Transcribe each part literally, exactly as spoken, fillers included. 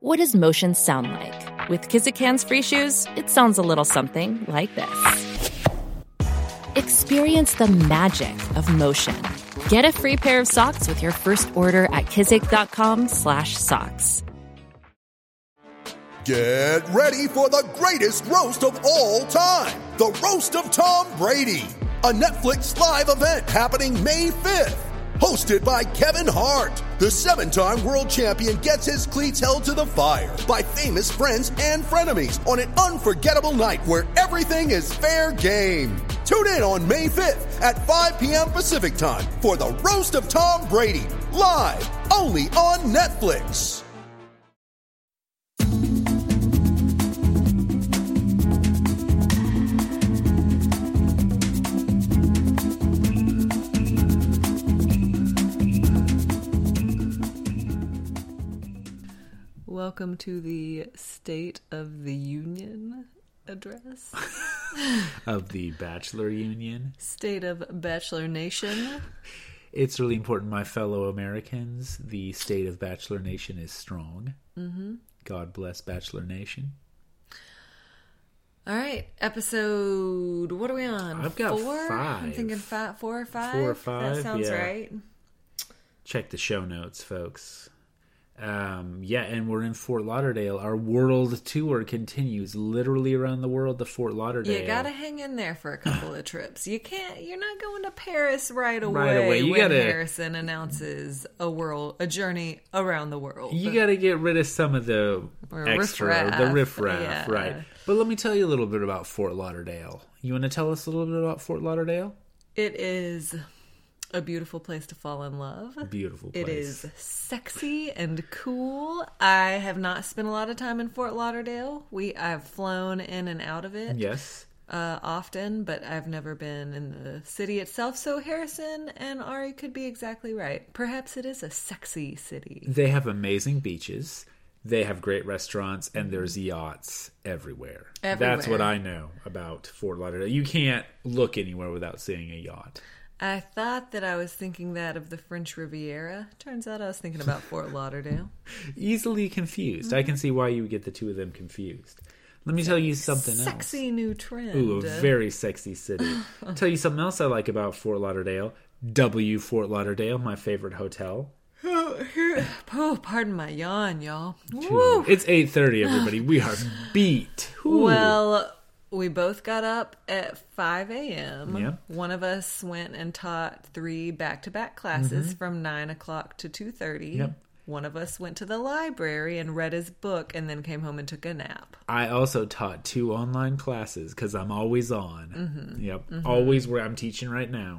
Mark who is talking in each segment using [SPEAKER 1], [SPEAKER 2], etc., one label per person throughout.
[SPEAKER 1] What does motion sound like? With Kizik hands-free shoes, it sounds a little something like this. Experience the magic of motion. Get a free pair of socks with your first order at kizik.com slash socks.
[SPEAKER 2] Get ready for the greatest roast of all time. The Roast of Tom Brady. A Netflix live event happening May fifth. Hosted by Kevin Hart. The seven-time world champion gets his cleats held to the fire by famous friends and frenemies on an unforgettable night where everything is fair game. Tune in on May fifth at five p.m. Pacific time for the Roast of Tom Brady. Live only on Netflix.
[SPEAKER 3] Welcome to the State of the Union address.
[SPEAKER 4] Of the Bachelor Union.
[SPEAKER 3] State of Bachelor Nation.
[SPEAKER 4] It's really important, my fellow Americans. The state of Bachelor Nation is strong. Mm-hmm. God bless Bachelor Nation.
[SPEAKER 3] All right, episode, what are we on?
[SPEAKER 4] I've got
[SPEAKER 3] four?
[SPEAKER 4] five.
[SPEAKER 3] I'm thinking five, four or five?
[SPEAKER 4] Four or five,
[SPEAKER 3] That sounds
[SPEAKER 4] yeah.
[SPEAKER 3] right.
[SPEAKER 4] Check the show notes, folks. Um, yeah, and we're in Fort Lauderdale. Our world tour continues literally around the world to Fort Lauderdale.
[SPEAKER 3] You gotta hang in there for a couple of trips. You can't, you're not going to Paris right away,
[SPEAKER 4] Right away. You
[SPEAKER 3] when
[SPEAKER 4] gotta-
[SPEAKER 3] Harrison announces a world, a journey around the world.
[SPEAKER 4] You got to get rid of some of the
[SPEAKER 3] Or
[SPEAKER 4] extra,
[SPEAKER 3] riffraff.
[SPEAKER 4] the riffraff,
[SPEAKER 3] Yeah.
[SPEAKER 4] right? But let me tell you a little bit about Fort Lauderdale. You want to tell us a little bit about Fort Lauderdale?
[SPEAKER 3] It is a beautiful place to fall in love.
[SPEAKER 4] Beautiful place.
[SPEAKER 3] It is sexy and cool. I have not spent a lot of time in Fort Lauderdale. We I've flown in and out of it.
[SPEAKER 4] Yes.
[SPEAKER 3] Uh, often, but I've never been in the city itself. So Harrison and Ari could be exactly right. Perhaps it is a sexy city.
[SPEAKER 4] They have amazing beaches. They have great restaurants, and there's yachts everywhere.
[SPEAKER 3] Everywhere.
[SPEAKER 4] That's what I know about Fort Lauderdale. You can't look anywhere without seeing a yacht.
[SPEAKER 3] I thought that I was thinking that of the French Riviera. Turns out I was thinking about Fort Lauderdale.
[SPEAKER 4] Easily confused. I can see why you would get the two of them confused. Let me tell you something else.
[SPEAKER 3] Sexy new trend.
[SPEAKER 4] Ooh, a very sexy city. I'll tell you something else I like about Fort Lauderdale. W Fort Lauderdale, my favorite hotel.
[SPEAKER 3] Oh, pardon my yawn, y'all. Woo.
[SPEAKER 4] It's eight thirty, everybody. We are beat. Ooh.
[SPEAKER 3] Well, we both got up at five a.m.
[SPEAKER 4] Yep.
[SPEAKER 3] One of us went and taught three back-to-back classes
[SPEAKER 4] Mm-hmm.
[SPEAKER 3] from nine o'clock to two thirty.
[SPEAKER 4] Yep.
[SPEAKER 3] One of us went to the library and read his book and then came home and took a nap.
[SPEAKER 4] I also taught two online classes because I'm always on.
[SPEAKER 3] Mm-hmm.
[SPEAKER 4] Yep. Mm-hmm. Always where I'm teaching right now.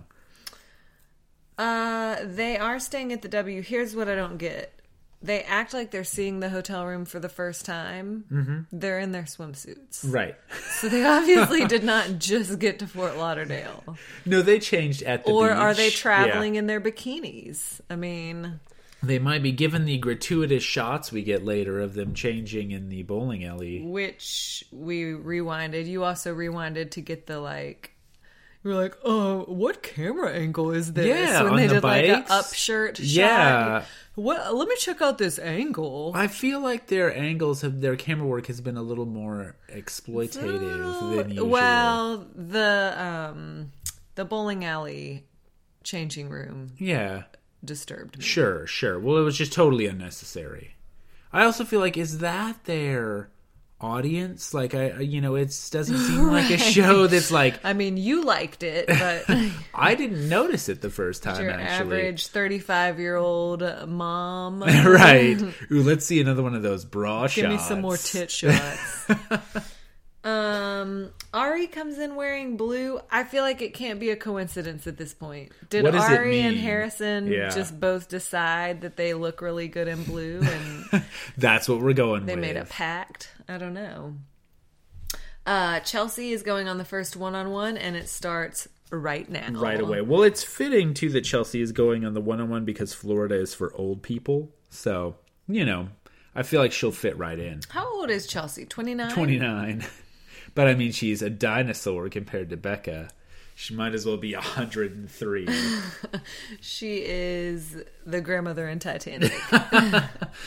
[SPEAKER 3] Uh, they are staying at the W. Here's what I don't get. They act like they're seeing the hotel room for the first time. Mm-hmm. They're in their swimsuits.
[SPEAKER 4] Right.
[SPEAKER 3] So they obviously did not just get to Fort Lauderdale.
[SPEAKER 4] No, they changed at the
[SPEAKER 3] Or
[SPEAKER 4] beach.
[SPEAKER 3] are they traveling
[SPEAKER 4] Yeah.
[SPEAKER 3] in their bikinis? I mean...
[SPEAKER 4] They might be given the gratuitous shots we get later of them changing in the bowling alley.
[SPEAKER 3] Which we rewinded. You also rewinded to get the, like... You were like, oh, what camera angle is this?
[SPEAKER 4] Yeah,
[SPEAKER 3] when
[SPEAKER 4] on
[SPEAKER 3] they
[SPEAKER 4] the
[SPEAKER 3] did like
[SPEAKER 4] bikes.
[SPEAKER 3] a up shirt shot.
[SPEAKER 4] Yeah.
[SPEAKER 3] What? Let me check out this angle.
[SPEAKER 4] I feel like their angles have their camera work has been a little more exploitative than usual.
[SPEAKER 3] Well, the um, the bowling alley changing room
[SPEAKER 4] yeah,
[SPEAKER 3] disturbed me.
[SPEAKER 4] sure, sure. Well, it was just totally unnecessary. I also feel like is that their audience? Like I, you know, it doesn't seem like a show that's like.
[SPEAKER 3] I mean, you liked it, but
[SPEAKER 4] I didn't notice it the first time.
[SPEAKER 3] your
[SPEAKER 4] actually,
[SPEAKER 3] average thirty-five-year-old mom,
[SPEAKER 4] right? Ooh, let's see another one of those bra
[SPEAKER 3] Give
[SPEAKER 4] shots.
[SPEAKER 3] me some more tit shots. um, Ari comes in wearing blue. I feel like it can't be a coincidence at this point. Did
[SPEAKER 4] What does it
[SPEAKER 3] Ari and
[SPEAKER 4] mean?
[SPEAKER 3] Harrison
[SPEAKER 4] Yeah.
[SPEAKER 3] just both decide that they look really good in blue and
[SPEAKER 4] That's what we're going
[SPEAKER 3] they
[SPEAKER 4] with.
[SPEAKER 3] made a pact? I don't know. Uh, Chelsea is going on the first one-on-one, and it starts right now.
[SPEAKER 4] Right away. Well, it's fitting, too, that Chelsea is going on the one-on-one because Florida is for old people. So, you know, I feel like she'll fit right in.
[SPEAKER 3] How old is Chelsea? twenty-nine?
[SPEAKER 4] twenty-nine. But, I mean, she's a dinosaur compared to Becca. She might as well be one hundred three.
[SPEAKER 3] She is the grandmother in Titanic.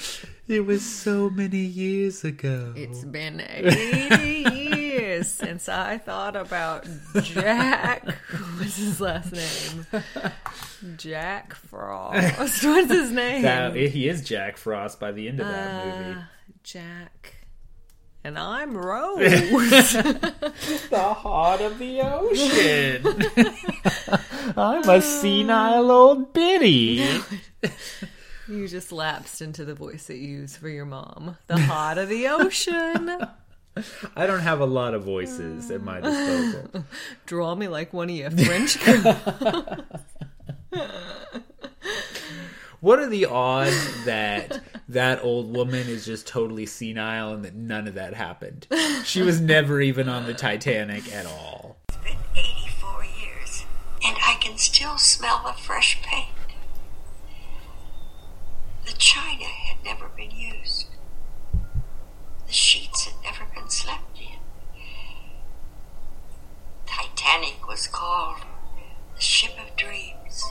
[SPEAKER 4] It was so many years ago.
[SPEAKER 3] It's been eighty years since I thought about Jack. What's his last name? Jack Frost. What's his name?
[SPEAKER 4] That, he is Jack Frost by the end of that
[SPEAKER 3] uh,
[SPEAKER 4] movie.
[SPEAKER 3] Jack. And I'm Rose.
[SPEAKER 4] The heart of the ocean. I'm a senile old biddy.
[SPEAKER 3] You just lapsed into the voice that you use for your mom. The heart of the ocean.
[SPEAKER 4] I don't have a lot of voices at my disposal.
[SPEAKER 3] Draw me like one of your French girls.
[SPEAKER 4] What are the odds that that old woman is just totally senile and that none of that happened? She was never even on the Titanic at all.
[SPEAKER 5] It's been eighty-four years, and I can still smell the fresh paint. The china had never been used. The sheets had never been slept in. Titanic was called the Ship of Dreams.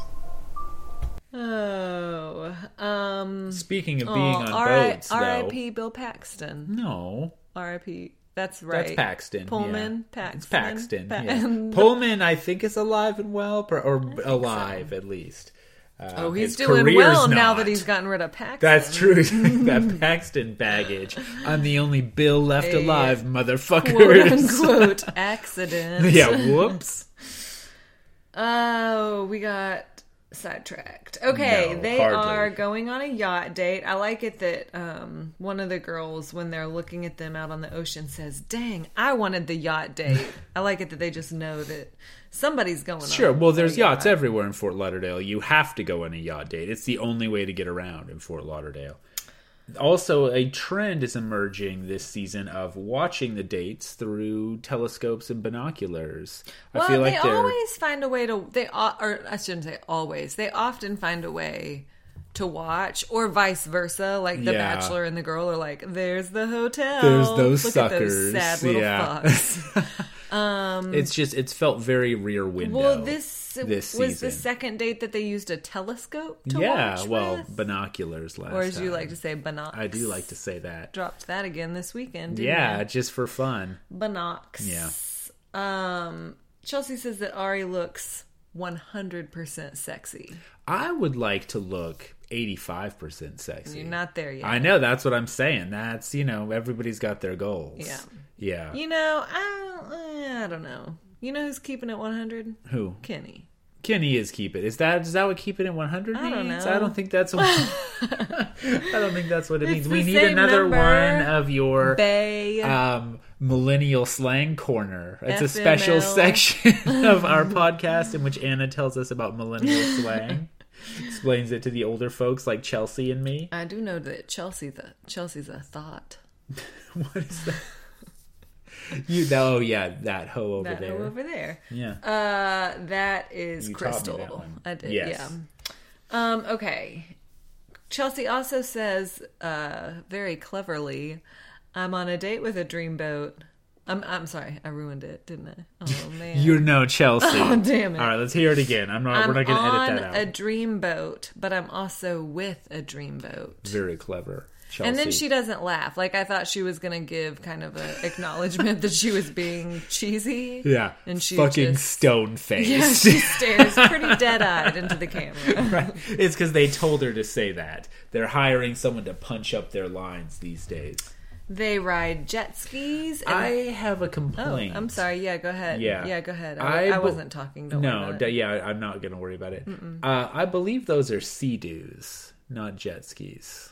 [SPEAKER 3] Oh, um...
[SPEAKER 4] Speaking of being
[SPEAKER 3] oh,
[SPEAKER 4] on
[SPEAKER 3] R-
[SPEAKER 4] boats, though...
[SPEAKER 3] R I P Bill Paxton.
[SPEAKER 4] No.
[SPEAKER 3] R I P That's right.
[SPEAKER 4] That's Paxton.
[SPEAKER 3] Pullman,
[SPEAKER 4] yeah.
[SPEAKER 3] Paxton.
[SPEAKER 4] It's Paxton,
[SPEAKER 3] Pa-
[SPEAKER 4] yeah. Pullman, I think, is alive and well, or, or alive, so. At least. Uh,
[SPEAKER 3] oh, he's
[SPEAKER 4] his
[SPEAKER 3] doing well
[SPEAKER 4] not.
[SPEAKER 3] now that he's gotten rid of Paxton.
[SPEAKER 4] That's true. That Paxton baggage. I'm the only Bill left
[SPEAKER 3] A
[SPEAKER 4] alive, motherfuckers.
[SPEAKER 3] Quote, unquote, accident.
[SPEAKER 4] Yeah, whoops.
[SPEAKER 3] Oh, we got sidetracked. Okay,
[SPEAKER 4] No,
[SPEAKER 3] they
[SPEAKER 4] hardly.
[SPEAKER 3] are going on a yacht date. I like it that um, one of the girls, when they're looking at them out on the ocean, says, dang, I wanted the yacht date. I like it that they just know that somebody's going on.
[SPEAKER 4] Sure, well, there's
[SPEAKER 3] a yacht.
[SPEAKER 4] yachts everywhere in Fort Lauderdale. You have to go on a yacht date. It's the only way to get around in Fort Lauderdale. Also, a trend is emerging this season of watching the dates through telescopes and binoculars.
[SPEAKER 3] Well,
[SPEAKER 4] I feel like
[SPEAKER 3] they
[SPEAKER 4] they're...
[SPEAKER 3] always find a way to... They Or I shouldn't say always. They often find a way to watch, or vice versa. Like the
[SPEAKER 4] Yeah.
[SPEAKER 3] Bachelor and the girl are like, there's the hotel.
[SPEAKER 4] There's those
[SPEAKER 3] Look
[SPEAKER 4] suckers.
[SPEAKER 3] At those sad little
[SPEAKER 4] Yeah.
[SPEAKER 3] fucks. Um,
[SPEAKER 4] it's just, it's felt very rear window.
[SPEAKER 3] Well, this,
[SPEAKER 4] this
[SPEAKER 3] was
[SPEAKER 4] season.
[SPEAKER 3] the second date that they used a telescope to
[SPEAKER 4] yeah,
[SPEAKER 3] watch
[SPEAKER 4] well,
[SPEAKER 3] with?
[SPEAKER 4] binoculars last
[SPEAKER 3] Or as
[SPEAKER 4] time.
[SPEAKER 3] you like to say, binocs.
[SPEAKER 4] I do like to say that.
[SPEAKER 3] Dropped that again this weekend, didn't
[SPEAKER 4] Yeah,
[SPEAKER 3] you?
[SPEAKER 4] just for fun.
[SPEAKER 3] Binocs.
[SPEAKER 4] Yeah.
[SPEAKER 3] Um, Chelsea says that Ari looks one hundred percent sexy.
[SPEAKER 4] I would like to look eighty-five percent sexy.
[SPEAKER 3] You're not there yet.
[SPEAKER 4] I know, that's what I'm saying. That's, you know, everybody's got their goals.
[SPEAKER 3] Yeah.
[SPEAKER 4] Yeah.
[SPEAKER 3] You know, I don't, I don't know. You know who's keeping it one hundred?
[SPEAKER 4] Who?
[SPEAKER 3] Kenny.
[SPEAKER 4] Kenny is keep it. Is that is that what keeping it one hundred means?
[SPEAKER 3] I don't know.
[SPEAKER 4] I don't think that's what I don't think that's what it
[SPEAKER 3] It's
[SPEAKER 4] means.
[SPEAKER 3] the
[SPEAKER 4] We need
[SPEAKER 3] same
[SPEAKER 4] another
[SPEAKER 3] number.
[SPEAKER 4] one of your
[SPEAKER 3] Bay.
[SPEAKER 4] um millennial slang corner. It's a
[SPEAKER 3] F M
[SPEAKER 4] special
[SPEAKER 3] L.
[SPEAKER 4] section of our podcast in which Anna tells us about millennial slang. Explains it to the older folks like Chelsea and me.
[SPEAKER 3] I do know that Chelsea's a, Chelsea's a thought.
[SPEAKER 4] What is that? You oh yeah, that hoe over
[SPEAKER 3] that
[SPEAKER 4] there.
[SPEAKER 3] hoe over there.
[SPEAKER 4] Yeah.
[SPEAKER 3] Uh, that is
[SPEAKER 4] You taught me
[SPEAKER 3] Crystal.
[SPEAKER 4] that one.
[SPEAKER 3] I did,
[SPEAKER 4] Yes.
[SPEAKER 3] yeah. Um, okay. Chelsea also says, uh, very cleverly, I'm on a date with a dreamboat. I'm I'm sorry, I ruined it, didn't I? Oh man.
[SPEAKER 4] You know Chelsea.
[SPEAKER 3] Oh, damn it.
[SPEAKER 4] All right, let's hear it again. I'm not.
[SPEAKER 3] I'm
[SPEAKER 4] we're not going to
[SPEAKER 3] on
[SPEAKER 4] edit that out.
[SPEAKER 3] a dreamboat, but I'm also with a dreamboat.
[SPEAKER 4] Very clever, Chelsea.
[SPEAKER 3] And then she doesn't laugh. Like, I thought she was going to give kind of an acknowledgement that she was being cheesy.
[SPEAKER 4] yeah,
[SPEAKER 3] And she
[SPEAKER 4] fucking
[SPEAKER 3] just,
[SPEAKER 4] stone faced.
[SPEAKER 3] yeah, she stares pretty dead-eyed into the camera.
[SPEAKER 4] Right. It's because they told her to say that. They're hiring someone to punch up their lines these days.
[SPEAKER 3] They ride jet skis. And
[SPEAKER 4] I have a
[SPEAKER 3] oh,
[SPEAKER 4] complaint.
[SPEAKER 3] I'm sorry. Yeah, go ahead.
[SPEAKER 4] Yeah,
[SPEAKER 3] yeah, go ahead. I,
[SPEAKER 4] I,
[SPEAKER 3] I
[SPEAKER 4] be-
[SPEAKER 3] wasn't talking. Don't
[SPEAKER 4] no,
[SPEAKER 3] worry about
[SPEAKER 4] d-
[SPEAKER 3] it.
[SPEAKER 4] yeah, I'm not going to worry about it. Uh, I believe those are Sea-Doos, not jet skis.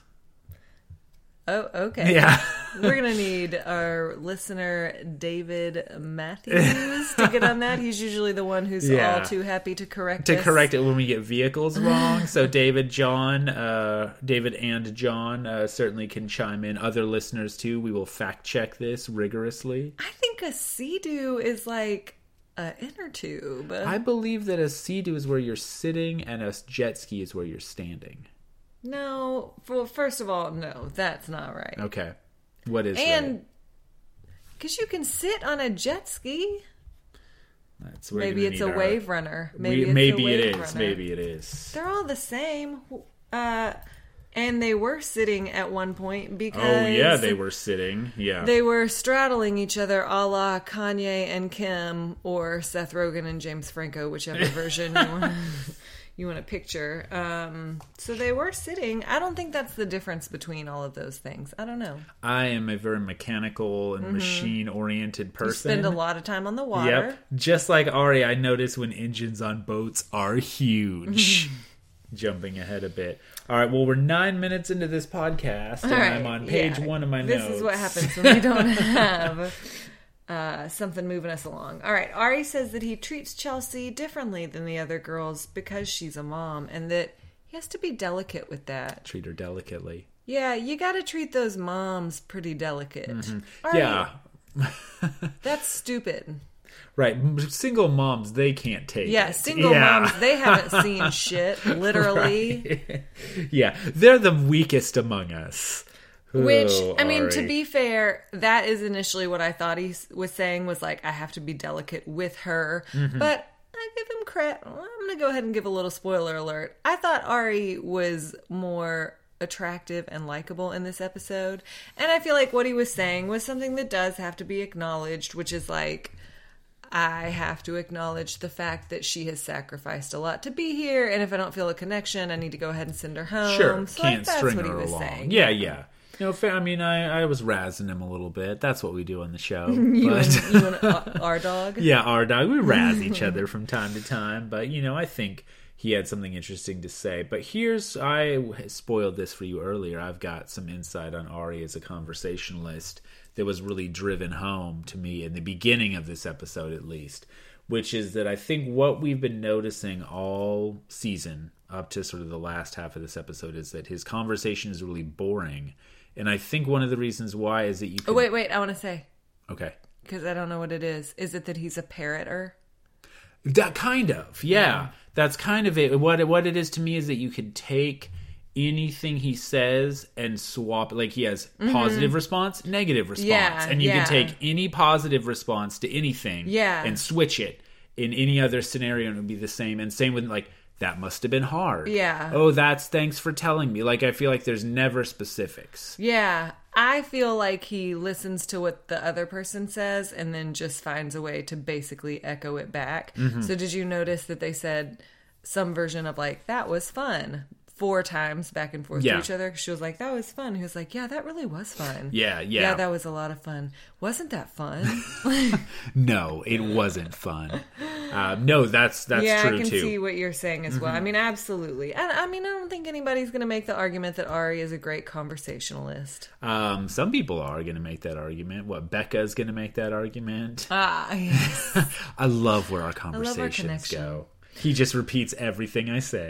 [SPEAKER 3] Oh, okay.
[SPEAKER 4] Yeah.
[SPEAKER 3] We're going to need our listener, David Matthews, to get on that. He's usually the one who's
[SPEAKER 4] Yeah.
[SPEAKER 3] all too happy to correct
[SPEAKER 4] To
[SPEAKER 3] us.
[SPEAKER 4] correct it when we get vehicles wrong. So David, John, uh, David and John uh, certainly can chime in. Other listeners too. We will fact check this rigorously.
[SPEAKER 3] I think a Sea-Doo is like an inner tube.
[SPEAKER 4] I believe that a Sea-Doo is where you're sitting and a jet ski is where you're standing.
[SPEAKER 3] No. Well, first of all, no, that's not right.
[SPEAKER 4] Okay. What is
[SPEAKER 3] And because you can sit on a jet ski.
[SPEAKER 4] that? That's where
[SPEAKER 3] Maybe
[SPEAKER 4] you're
[SPEAKER 3] it's
[SPEAKER 4] gonna
[SPEAKER 3] a
[SPEAKER 4] need our-
[SPEAKER 3] wave runner. Maybe,
[SPEAKER 4] we-
[SPEAKER 3] it's
[SPEAKER 4] maybe
[SPEAKER 3] a wave
[SPEAKER 4] it is.
[SPEAKER 3] runner.
[SPEAKER 4] Maybe it is.
[SPEAKER 3] They're all the same. Uh, And they were sitting at one point because...
[SPEAKER 4] Oh, yeah, they were sitting. Yeah.
[SPEAKER 3] They were straddling each other a la Kanye and Kim or Seth Rogen and James Franco, whichever version you want, you want to picture. Um, so they were sitting. I don't think that's the difference between all of those things. I don't know.
[SPEAKER 4] I am a very mechanical and mm-hmm. machine-oriented person.
[SPEAKER 3] You spend a lot of time on the water.
[SPEAKER 4] Yep. Just like Ari, I notice when engines on boats are huge. Jumping ahead a bit. All right, well, we're nine minutes into this podcast, and right, I'm on page yeah. one of my
[SPEAKER 3] this
[SPEAKER 4] notes.
[SPEAKER 3] This is what happens when we don't have uh, something moving us along. All right, Ari says that he treats Chelsea differently than the other girls because she's a mom, and that he has to be delicate with that.
[SPEAKER 4] Treat her delicately.
[SPEAKER 3] Yeah, you got to treat those moms pretty delicate.
[SPEAKER 4] Mm-hmm.
[SPEAKER 3] Ari,
[SPEAKER 4] yeah.
[SPEAKER 3] That's stupid.
[SPEAKER 4] Right, single moms, they can't take
[SPEAKER 3] yeah,
[SPEAKER 4] it.
[SPEAKER 3] Single
[SPEAKER 4] yeah,
[SPEAKER 3] moms, they haven't seen shit, literally.
[SPEAKER 4] Right. Yeah, they're the weakest among us.
[SPEAKER 3] Which,
[SPEAKER 4] oh,
[SPEAKER 3] I mean,
[SPEAKER 4] Ari.
[SPEAKER 3] to be fair, that is initially what I thought he was saying, was like, I have to be delicate with her. Mm-hmm. But I give him credit. I'm going to go ahead and give a little spoiler alert. I thought Ari was more attractive and likable in this episode. And I feel like what he was saying was something that does have to be acknowledged, which is like, I have to acknowledge the fact that she has sacrificed a lot to be here, and if I don't feel a connection, I need to go ahead and send her home.
[SPEAKER 4] Sure,
[SPEAKER 3] so
[SPEAKER 4] can't
[SPEAKER 3] like, that's
[SPEAKER 4] string
[SPEAKER 3] what
[SPEAKER 4] her
[SPEAKER 3] he was
[SPEAKER 4] along.
[SPEAKER 3] saying.
[SPEAKER 4] Yeah, yeah. You know, I mean, I, I was razzing him a little bit. That's what we do on the show.
[SPEAKER 3] you,
[SPEAKER 4] but...
[SPEAKER 3] and, you and our dog?
[SPEAKER 4] Yeah, our dog. We razz each other from time to time, but, you know, I think he had something interesting to say. But here's, I spoiled this for you earlier. I've got some insight on Ari as a conversationalist that was really driven home to me in the beginning of this episode, at least, which is that I think what we've been noticing all season up to sort of the last half of this episode is that his conversation is really boring. And I think one of the reasons why is that you can...
[SPEAKER 3] Oh, wait, wait, I want to say.
[SPEAKER 4] Okay.
[SPEAKER 3] Because I don't know what it is. Is it that he's a parroter?
[SPEAKER 4] That kind of, yeah. yeah. That's kind of it. What, what it is to me is that you could take anything he says and swap, like he has positive mm-hmm. response, negative response.
[SPEAKER 3] Yeah,
[SPEAKER 4] and you
[SPEAKER 3] yeah.
[SPEAKER 4] can take any positive response to anything
[SPEAKER 3] yeah.
[SPEAKER 4] and switch it in any other scenario and it would be the same. And same with like, that must have been hard.
[SPEAKER 3] Yeah.
[SPEAKER 4] Oh, that's thanks for telling me. Like, I feel like there's never specifics.
[SPEAKER 3] Yeah. I feel like he listens to what the other person says and then just finds a way to basically echo it back. Mm-hmm. So did you notice that they said some version of like, that was fun, four times back and forth
[SPEAKER 4] yeah.
[SPEAKER 3] to each other? She was like, that was fun. He was like, yeah, that really was fun.
[SPEAKER 4] Yeah, yeah.
[SPEAKER 3] Yeah, that was a lot of fun. Wasn't that fun?
[SPEAKER 4] No, it wasn't fun. Uh, no, that's that's
[SPEAKER 3] yeah,
[SPEAKER 4] true too.
[SPEAKER 3] Yeah, I can see what you're saying as well. Mm-hmm. I mean, absolutely. And I mean, I don't think anybody's going to make the argument that Ari is a great conversationalist.
[SPEAKER 4] Um, some people are going to make that argument. What, Becca's going to make that argument?
[SPEAKER 3] Ah, yes.
[SPEAKER 4] I love where our conversations
[SPEAKER 3] our
[SPEAKER 4] go. He just repeats everything I say.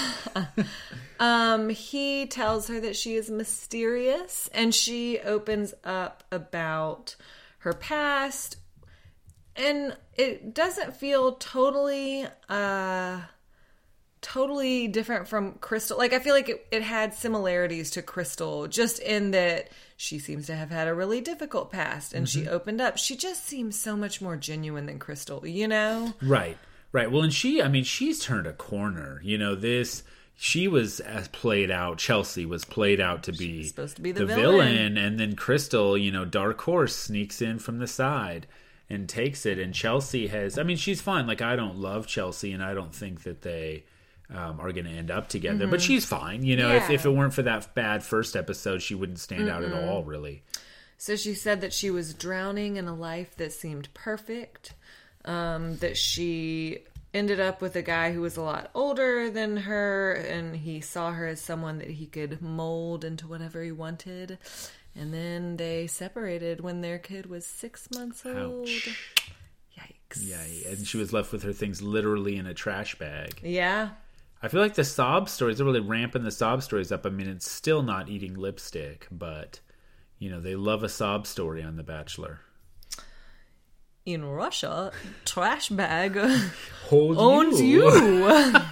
[SPEAKER 3] um, he tells her that she is mysterious, and she opens up about her past, and it doesn't feel totally, uh, totally different from Crystal. Like, I feel like it, it had similarities to Crystal, just in that she seems to have had a really difficult past, and mm-hmm. she opened up. She just seems so much more genuine than Crystal, you know?
[SPEAKER 4] Right. Right. Well, and she, I mean, she's turned a corner. You know, this, she was as played out, Chelsea was played out to be,
[SPEAKER 3] supposed to be the,
[SPEAKER 4] the
[SPEAKER 3] villain.
[SPEAKER 4] villain. And then Crystal, you know, Dark Horse sneaks in from the side and takes it. And Chelsea has, I mean, she's fine. Like, I don't love Chelsea and I don't think that they um, are going to end up together. Mm-hmm. But she's fine. You know,
[SPEAKER 3] yeah.
[SPEAKER 4] if, if it weren't for that bad first episode, she wouldn't stand Mm-mm. out at all, really.
[SPEAKER 3] So she said that she was drowning in a life that seemed perfect. Um, that she ended up with a guy who was a lot older than her, and he saw her as someone that he could mold into whatever he wanted. And then they separated when their kid was six months old.
[SPEAKER 4] Ouch.
[SPEAKER 3] Yikes.
[SPEAKER 4] Yeah, and she was left with her things literally in a trash bag.
[SPEAKER 3] Yeah.
[SPEAKER 4] I feel like the sob stories, they're really ramping the sob stories up. I mean, it's still not eating lipstick, but, you know, they love a sob story on The Bachelor.
[SPEAKER 3] In Russia, trash bag
[SPEAKER 4] Hold
[SPEAKER 3] owns you.
[SPEAKER 4] you.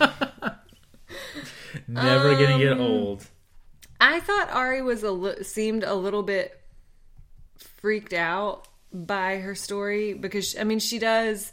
[SPEAKER 4] Never um, gonna get old.
[SPEAKER 3] I thought Ari was a li- seemed a little bit freaked out by her story because I mean she does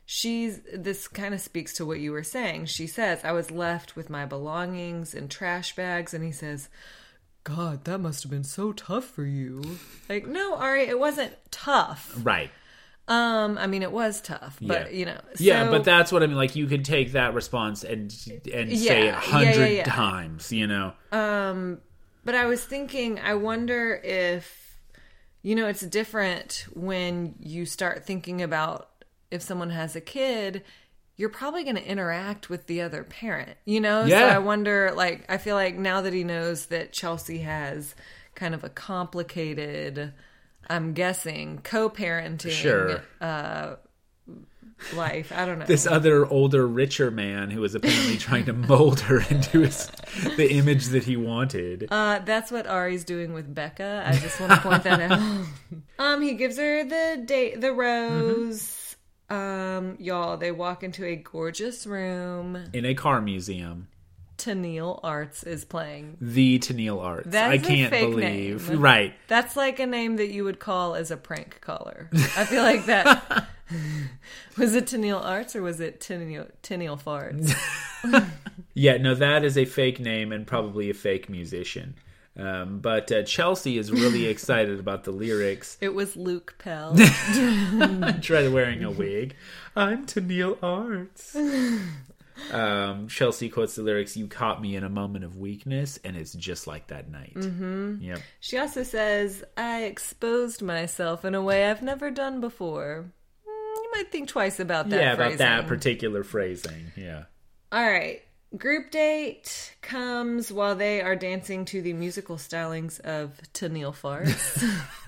[SPEAKER 3] she's, this kind of speaks to what you were saying. She says, I was left with my belongings in trash bags. And he says, God, that must have been so tough for you. Like, no, Ari, it wasn't tough.
[SPEAKER 4] Right.
[SPEAKER 3] Um, I mean, it was tough, but
[SPEAKER 4] yeah.
[SPEAKER 3] you know, so,
[SPEAKER 4] yeah, but that's what I mean. Like, you could take that response and and
[SPEAKER 3] yeah,
[SPEAKER 4] say it a hundred
[SPEAKER 3] yeah, yeah, yeah.
[SPEAKER 4] times, you know.
[SPEAKER 3] Um, but I was thinking, I wonder if, you know, it's different when you start thinking about if someone has a kid, you're probably going to interact with the other parent, you know?
[SPEAKER 4] Yeah.
[SPEAKER 3] So I wonder, like, I feel like now that he knows that Chelsea has kind of a complicated, I'm guessing, co-parenting
[SPEAKER 4] Sure.
[SPEAKER 3] uh, life. I don't know.
[SPEAKER 4] This other older, richer man who was apparently trying to mold her into his, the image that he wanted.
[SPEAKER 3] Uh, that's what Ari's doing with Becca. I just want to point that out. um, he gives her the date, the rose. Mm-hmm. Um, y'all, they walk into a gorgeous room.
[SPEAKER 4] In a car museum.
[SPEAKER 3] Tennille Arts is playing.
[SPEAKER 4] The Tennille Arts.
[SPEAKER 3] That's
[SPEAKER 4] I can't
[SPEAKER 3] a fake
[SPEAKER 4] believe.
[SPEAKER 3] Name.
[SPEAKER 4] Right.
[SPEAKER 3] That's like a name that you would call as a prank caller. I feel like that. Was it Tennille Arts or was it Tennille, Tennille Farts?
[SPEAKER 4] Yeah, no, that is a fake name and probably a fake musician. Um, but uh, Chelsea is really excited about the lyrics.
[SPEAKER 3] It was Luke Pell.
[SPEAKER 4] Try wearing a wig. I'm Tennille Arts. Um, Chelsea quotes the lyrics, "You caught me in a moment of weakness," and it's just like that night.
[SPEAKER 3] Mm-hmm.
[SPEAKER 4] Yep.
[SPEAKER 3] She also says, I exposed myself in a way I've never done before. Mm, you might think twice about that
[SPEAKER 4] Yeah,
[SPEAKER 3] phrasing.
[SPEAKER 4] about that particular phrasing. Yeah.
[SPEAKER 3] All right. Group date comes while they are dancing to the musical stylings of Tennille Farts.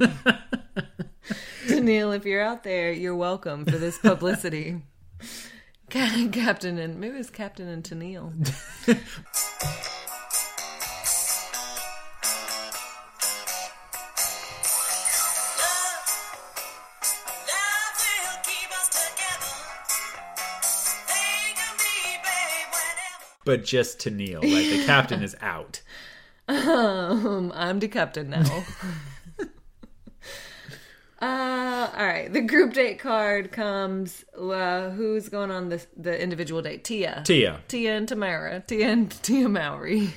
[SPEAKER 3] Tennille, if you're out there, you're welcome for this publicity. Captain and maybe it was Captain and Tennille.
[SPEAKER 4] But just Tennille, like the captain is out.
[SPEAKER 3] Um, I'm the captain now. uh, all right. The group date card comes. Uh, who's going on the the individual date? Tia.
[SPEAKER 4] Tia.
[SPEAKER 3] Tia and Tamara. Tia and Tia Mowry.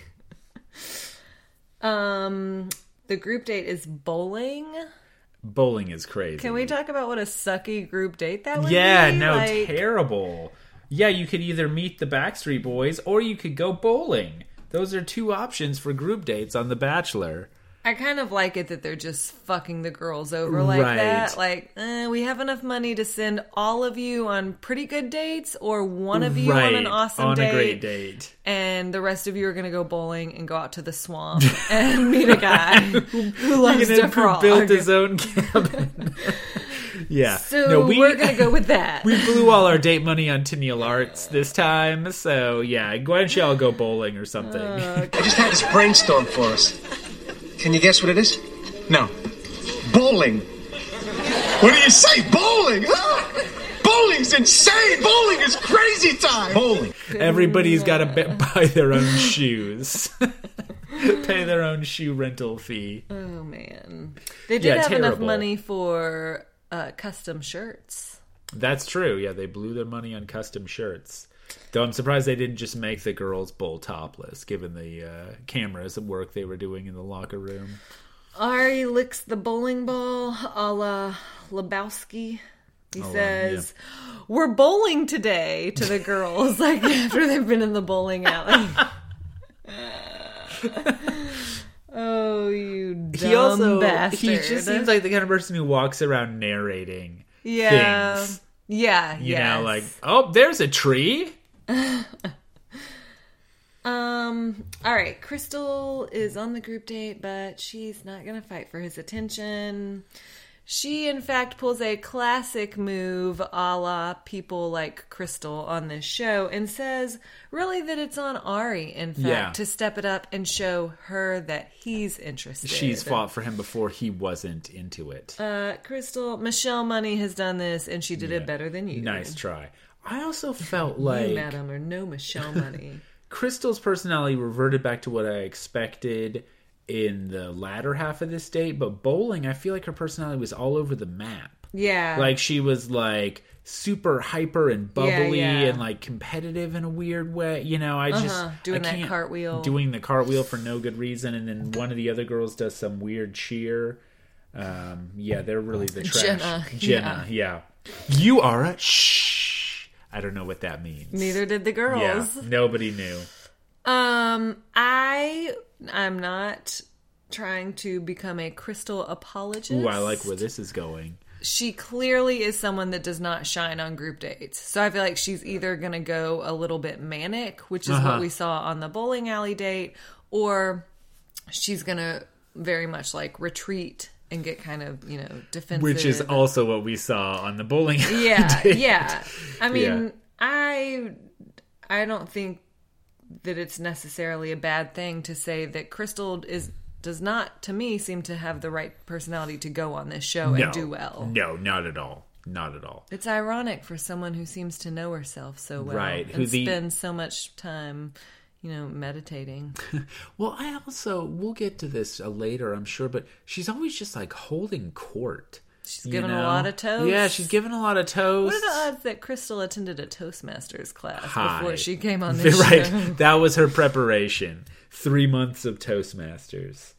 [SPEAKER 3] um, the group date is bowling.
[SPEAKER 4] Bowling is crazy.
[SPEAKER 3] Can we talk about what a sucky group date that would
[SPEAKER 4] yeah,
[SPEAKER 3] be?
[SPEAKER 4] no,
[SPEAKER 3] like,
[SPEAKER 4] terrible. Yeah, you could either meet the Backstreet Boys or you could go bowling. Those are two options for group dates on The Bachelor.
[SPEAKER 3] I kind of like it that they're just fucking the girls over like
[SPEAKER 4] Right.
[SPEAKER 3] that. Like, eh, we have enough money to send all of you on pretty good dates or one of you
[SPEAKER 4] right.
[SPEAKER 3] on an awesome
[SPEAKER 4] on
[SPEAKER 3] date.
[SPEAKER 4] a great date.
[SPEAKER 3] And the rest of you are going to go bowling and go out to the swamp and meet a guy who loves
[SPEAKER 4] Who
[SPEAKER 3] to frog.
[SPEAKER 4] built his own cabin. Yeah.
[SPEAKER 3] So
[SPEAKER 4] no, we,
[SPEAKER 3] we're going to go with that.
[SPEAKER 4] We blew all our date money on Tennille Arts this time. So, yeah, why don't y'all go bowling or something?
[SPEAKER 3] Uh,
[SPEAKER 6] I just had this brainstorm for us. Can you guess what it is? No. Bowling. What do you say? Bowling? Huh? Bowling's insane. Bowling is crazy time. Bowling.
[SPEAKER 4] Everybody's got to buy their own shoes. Pay their own shoe rental fee.
[SPEAKER 3] Oh, man. They did
[SPEAKER 4] Yeah,
[SPEAKER 3] have enough
[SPEAKER 4] terrible.
[SPEAKER 3] money for uh, custom shirts.
[SPEAKER 4] That's true. Yeah, they blew their money on custom shirts. Though I'm surprised they didn't just make the girls bowl topless, given the uh, cameras at work they were doing in the locker room.
[SPEAKER 3] Ari licks the bowling ball a la Lebowski. He
[SPEAKER 4] Oh,
[SPEAKER 3] says, yeah. We're bowling today to the girls, like after they've been in the bowling alley. Oh, you dumb
[SPEAKER 4] he also
[SPEAKER 3] bastard.
[SPEAKER 4] he just seems like the kind of person who walks around narrating
[SPEAKER 3] yeah.
[SPEAKER 4] things.
[SPEAKER 3] Yeah,
[SPEAKER 4] You
[SPEAKER 3] yes.
[SPEAKER 4] know, like, oh, there's a tree.
[SPEAKER 3] Um, all right, Crystal is on the group date, but she's not going to fight for his attention. She, in fact, pulls a classic move a la people like Crystal on this show and says, really, that it's on Ari, in fact,
[SPEAKER 4] Yeah.
[SPEAKER 3] to step it up and show her that he's interested.
[SPEAKER 4] She's fought for him before he wasn't into it.
[SPEAKER 3] Uh, Crystal, Michelle Money has done this, and she did it better than you.
[SPEAKER 4] Nice try. I also felt
[SPEAKER 3] You,
[SPEAKER 4] like
[SPEAKER 3] madam, or no Michelle Money.
[SPEAKER 4] Crystal's personality reverted back to what I expected in the latter half of this date, but bowling, I feel like her personality was all over the map.
[SPEAKER 3] Yeah.
[SPEAKER 4] Like, she was like super hyper and bubbly
[SPEAKER 3] Yeah, yeah.
[SPEAKER 4] and like competitive in a weird way. You know, I just
[SPEAKER 3] Uh-huh. Doing
[SPEAKER 4] I
[SPEAKER 3] that
[SPEAKER 4] can't-
[SPEAKER 3] cartwheel.
[SPEAKER 4] doing the cartwheel for no good reason, and then one of the other girls does some weird cheer. Um, yeah, they're really the trash.
[SPEAKER 3] Jenna,
[SPEAKER 4] Jenna, yeah. You are a shh. I don't know what that means.
[SPEAKER 3] Neither did the girls.
[SPEAKER 4] Yeah, nobody knew.
[SPEAKER 3] Um, I I'm not trying to become a Crystal apologist.
[SPEAKER 4] Ooh, I like where this is going.
[SPEAKER 3] She clearly is someone that does not shine on group dates. So I feel like she's either going to go a little bit manic, which is
[SPEAKER 4] Uh-huh.
[SPEAKER 3] what we saw on the bowling alley date, or she's going to very much like retreat and get kind of, you know, defensive.
[SPEAKER 4] Which is also what we saw on the bowling alley
[SPEAKER 3] Yeah,
[SPEAKER 4] date.
[SPEAKER 3] yeah. I mean,
[SPEAKER 4] Yeah.
[SPEAKER 3] I I don't think that it's necessarily a bad thing to say that Crystal is does not, to me, seem to have the right personality to go on this show
[SPEAKER 4] No,
[SPEAKER 3] and do well.
[SPEAKER 4] No, not at all. Not at all.
[SPEAKER 3] It's ironic for someone who seems to know herself so well,
[SPEAKER 4] Right,
[SPEAKER 3] and
[SPEAKER 4] who the-
[SPEAKER 3] spends so much time, you know, meditating.
[SPEAKER 4] Well, I also, we'll get to this uh, later, I'm sure, but she's always just like holding court.
[SPEAKER 3] She's
[SPEAKER 4] you
[SPEAKER 3] given a
[SPEAKER 4] know?
[SPEAKER 3] lot of toast.
[SPEAKER 4] Yeah, she's given a lot of toast.
[SPEAKER 3] What are the odds that Crystal attended a Toastmasters class
[SPEAKER 4] High.
[SPEAKER 3] before she came on this
[SPEAKER 4] Right,
[SPEAKER 3] show?
[SPEAKER 4] that was her preparation. Three months of Toastmasters.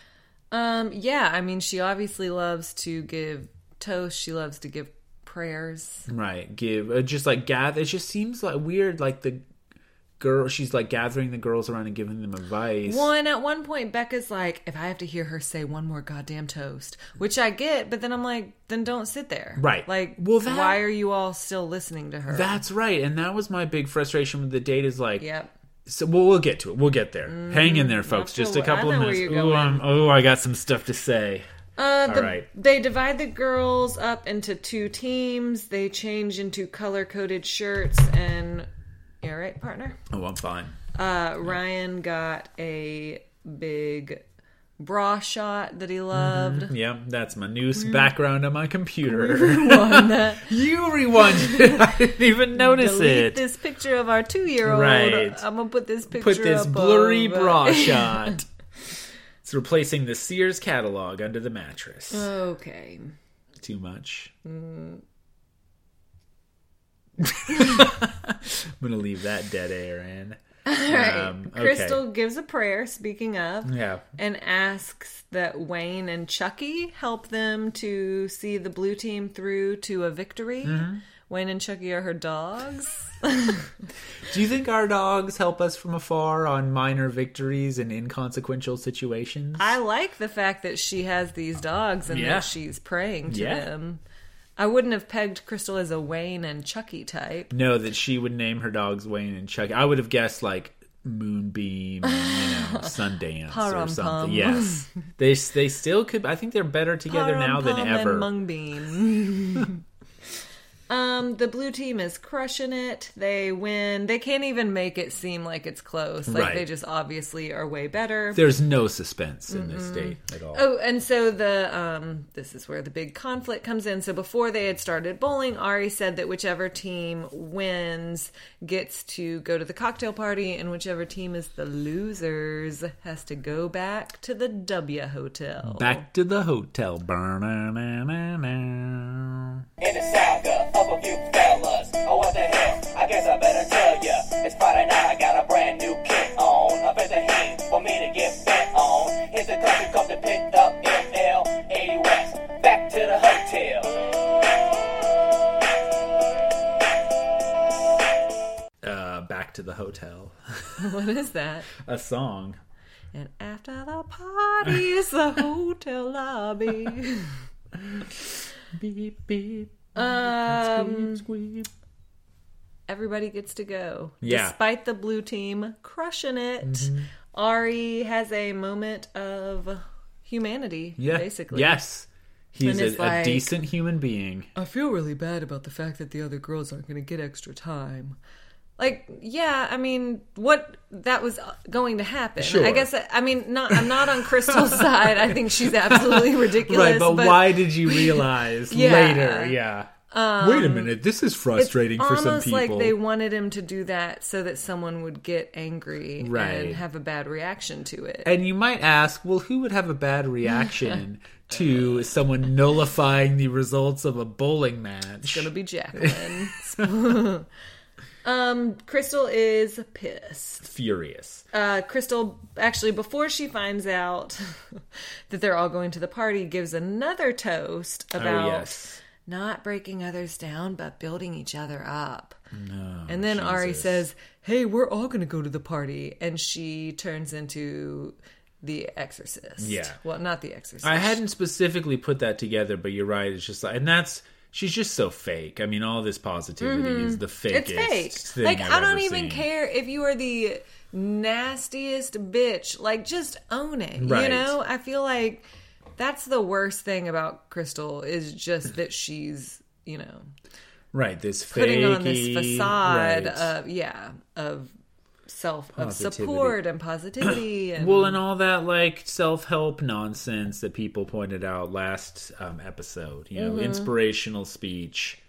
[SPEAKER 3] Um, yeah, I mean, she obviously loves to give toast. She loves to give prayers.
[SPEAKER 4] Right, give, uh, just like gather, it just seems like weird, like the girl, she's like gathering the girls around and giving them advice.
[SPEAKER 3] One at one point, Becca's like, if I have to hear her say one more goddamn toast, which I get, but then I'm like, then don't sit there.
[SPEAKER 4] Right.
[SPEAKER 3] Like,
[SPEAKER 4] Well, that-
[SPEAKER 3] why are you all still listening to her?
[SPEAKER 4] That's right, and that was my big frustration with the date is like,
[SPEAKER 3] Yep.
[SPEAKER 4] so well, we'll get to it. We'll get there. Hang in there, folks.
[SPEAKER 3] feel
[SPEAKER 4] Just a
[SPEAKER 3] wh-
[SPEAKER 4] couple
[SPEAKER 3] I
[SPEAKER 4] of
[SPEAKER 3] know where
[SPEAKER 4] minutes.
[SPEAKER 3] you're
[SPEAKER 4] Ooh,
[SPEAKER 3] going.
[SPEAKER 4] I'm, oh, I got some stuff to say.
[SPEAKER 3] Uh, the,
[SPEAKER 4] All right.
[SPEAKER 3] They divide the girls up into two teams. They change into color-coded shirts. And you all right, partner?
[SPEAKER 4] Oh, I'm fine.
[SPEAKER 3] Uh, Ryan got a big bra shot that he loved.
[SPEAKER 4] Yeah, that's my new background on my computer.
[SPEAKER 3] Rewind that.
[SPEAKER 4] You rewind it. I didn't even notice
[SPEAKER 3] Delete
[SPEAKER 4] it.
[SPEAKER 3] this picture of our two-year-old.
[SPEAKER 4] Right.
[SPEAKER 3] I'm gonna put this picture
[SPEAKER 4] Put this
[SPEAKER 3] up
[SPEAKER 4] blurry
[SPEAKER 3] of,
[SPEAKER 4] bra shot. It's replacing the Sears catalog under the mattress.
[SPEAKER 3] Okay.
[SPEAKER 4] Too much.
[SPEAKER 3] Mm.
[SPEAKER 4] I'm going to leave that dead air in.
[SPEAKER 3] All right.
[SPEAKER 4] Um, okay.
[SPEAKER 3] Crystal gives a prayer, speaking of,
[SPEAKER 4] Yeah.
[SPEAKER 3] and asks that Wayne and Chucky help them to see the blue team through to a victory.
[SPEAKER 4] Mm-hmm.
[SPEAKER 3] Wayne and Chucky are her dogs.
[SPEAKER 4] Do you think our dogs help us from afar on minor victories and inconsequential situations?
[SPEAKER 3] I like the fact that she has these dogs and
[SPEAKER 4] Yeah.
[SPEAKER 3] that she's praying to
[SPEAKER 4] Yeah.
[SPEAKER 3] them. I wouldn't have pegged Crystal as a Wayne and Chucky type.
[SPEAKER 4] know that she would name her dogs Wayne and Chucky. I would have guessed like Moonbeam, and, you know, Sundance or
[SPEAKER 3] Parum
[SPEAKER 4] something.
[SPEAKER 3] Pum.
[SPEAKER 4] Yes, they they still could. I think they're better together
[SPEAKER 3] Parum
[SPEAKER 4] now than
[SPEAKER 3] Pum
[SPEAKER 4] ever.
[SPEAKER 3] And Mungbean. um, the blue team is crushing it. They win. They can't even make it seem like it's close. Like
[SPEAKER 4] Right.
[SPEAKER 3] they just obviously are way better.
[SPEAKER 4] There's no suspense in this date at all.
[SPEAKER 3] Oh, and so the um, this is where the big conflict comes in. So before they had started bowling, Ari said that whichever team wins gets to go to the cocktail party, and whichever team is the losers has to go back to the W Hotel.
[SPEAKER 4] Back to the hotel.
[SPEAKER 7] In the saga of a few fellas. Oh, what the hell? I guess I better tell ya. It's Friday night, I got a brand new kit on. I bet the heat for me to get bent on. Here's the country club to pick up M L eighty West. Back to the hotel.
[SPEAKER 4] Uh, back to the hotel.
[SPEAKER 3] What is that?
[SPEAKER 4] A song.
[SPEAKER 3] And after the party is the hotel lobby.
[SPEAKER 4] Beep beep.
[SPEAKER 3] Um,
[SPEAKER 4] Squeep, squeep.
[SPEAKER 3] everybody gets to go.
[SPEAKER 4] Yeah.
[SPEAKER 3] Despite the blue team crushing it,
[SPEAKER 4] Mm-hmm.
[SPEAKER 3] Ari has a moment of humanity,
[SPEAKER 4] Yeah.
[SPEAKER 3] basically.
[SPEAKER 4] Yes. He's
[SPEAKER 3] And it's
[SPEAKER 4] a,
[SPEAKER 3] like-
[SPEAKER 4] a decent human being.
[SPEAKER 3] I feel really bad about the fact that the other girls aren't going to get extra time. Like, yeah, I mean, what that was going to happen.
[SPEAKER 4] Sure.
[SPEAKER 3] I guess, I mean, not. I'm not on Crystal's side. I think she's absolutely ridiculous.
[SPEAKER 4] Right, but, why did you realize
[SPEAKER 3] Yeah.
[SPEAKER 4] later? Yeah.
[SPEAKER 3] Um,
[SPEAKER 4] Wait a minute, this is frustrating for some
[SPEAKER 3] almost
[SPEAKER 4] people.
[SPEAKER 3] like they wanted him to do that so that someone would get angry
[SPEAKER 4] Right.
[SPEAKER 3] and have a bad reaction to it.
[SPEAKER 4] And you might ask, well, who would have a bad reaction to someone nullifying the results of a bowling match?
[SPEAKER 3] It's gonna be Jacqueline. um, Crystal is pissed.
[SPEAKER 4] Furious.
[SPEAKER 3] Uh, Crystal, actually, before she finds out that they're all going to the party, gives another toast about
[SPEAKER 4] oh, yes.
[SPEAKER 3] not breaking others down, but building each other up.
[SPEAKER 4] No,
[SPEAKER 3] and then
[SPEAKER 4] Jesus.
[SPEAKER 3] Ari says, hey, we're all going to go to the party. And she turns into the Exorcist.
[SPEAKER 4] Yeah.
[SPEAKER 3] Well, not the Exorcist.
[SPEAKER 4] I hadn't specifically put that together, but you're right. It's just like, and that's, she's just so fake. I mean, all this positivity
[SPEAKER 3] Mm-hmm.
[SPEAKER 4] is the fakest
[SPEAKER 3] It's fake.
[SPEAKER 4] thing
[SPEAKER 3] Like,
[SPEAKER 4] I've
[SPEAKER 3] I don't
[SPEAKER 4] ever
[SPEAKER 3] even
[SPEAKER 4] seen.
[SPEAKER 3] care if you are the nastiest bitch. Like, just own it. You
[SPEAKER 4] Right.
[SPEAKER 3] know? I feel like that's the worst thing about Crystal is just that she's, you know,
[SPEAKER 4] Right, this
[SPEAKER 3] putting on this
[SPEAKER 4] fakey-
[SPEAKER 3] facade
[SPEAKER 4] right.
[SPEAKER 3] of, yeah, of self, of
[SPEAKER 4] Positivity.
[SPEAKER 3] support and positivity. And,
[SPEAKER 4] Well, and all that like self-help nonsense that people pointed out last um, episode, you know,
[SPEAKER 3] Mm-hmm.
[SPEAKER 4] inspirational speech.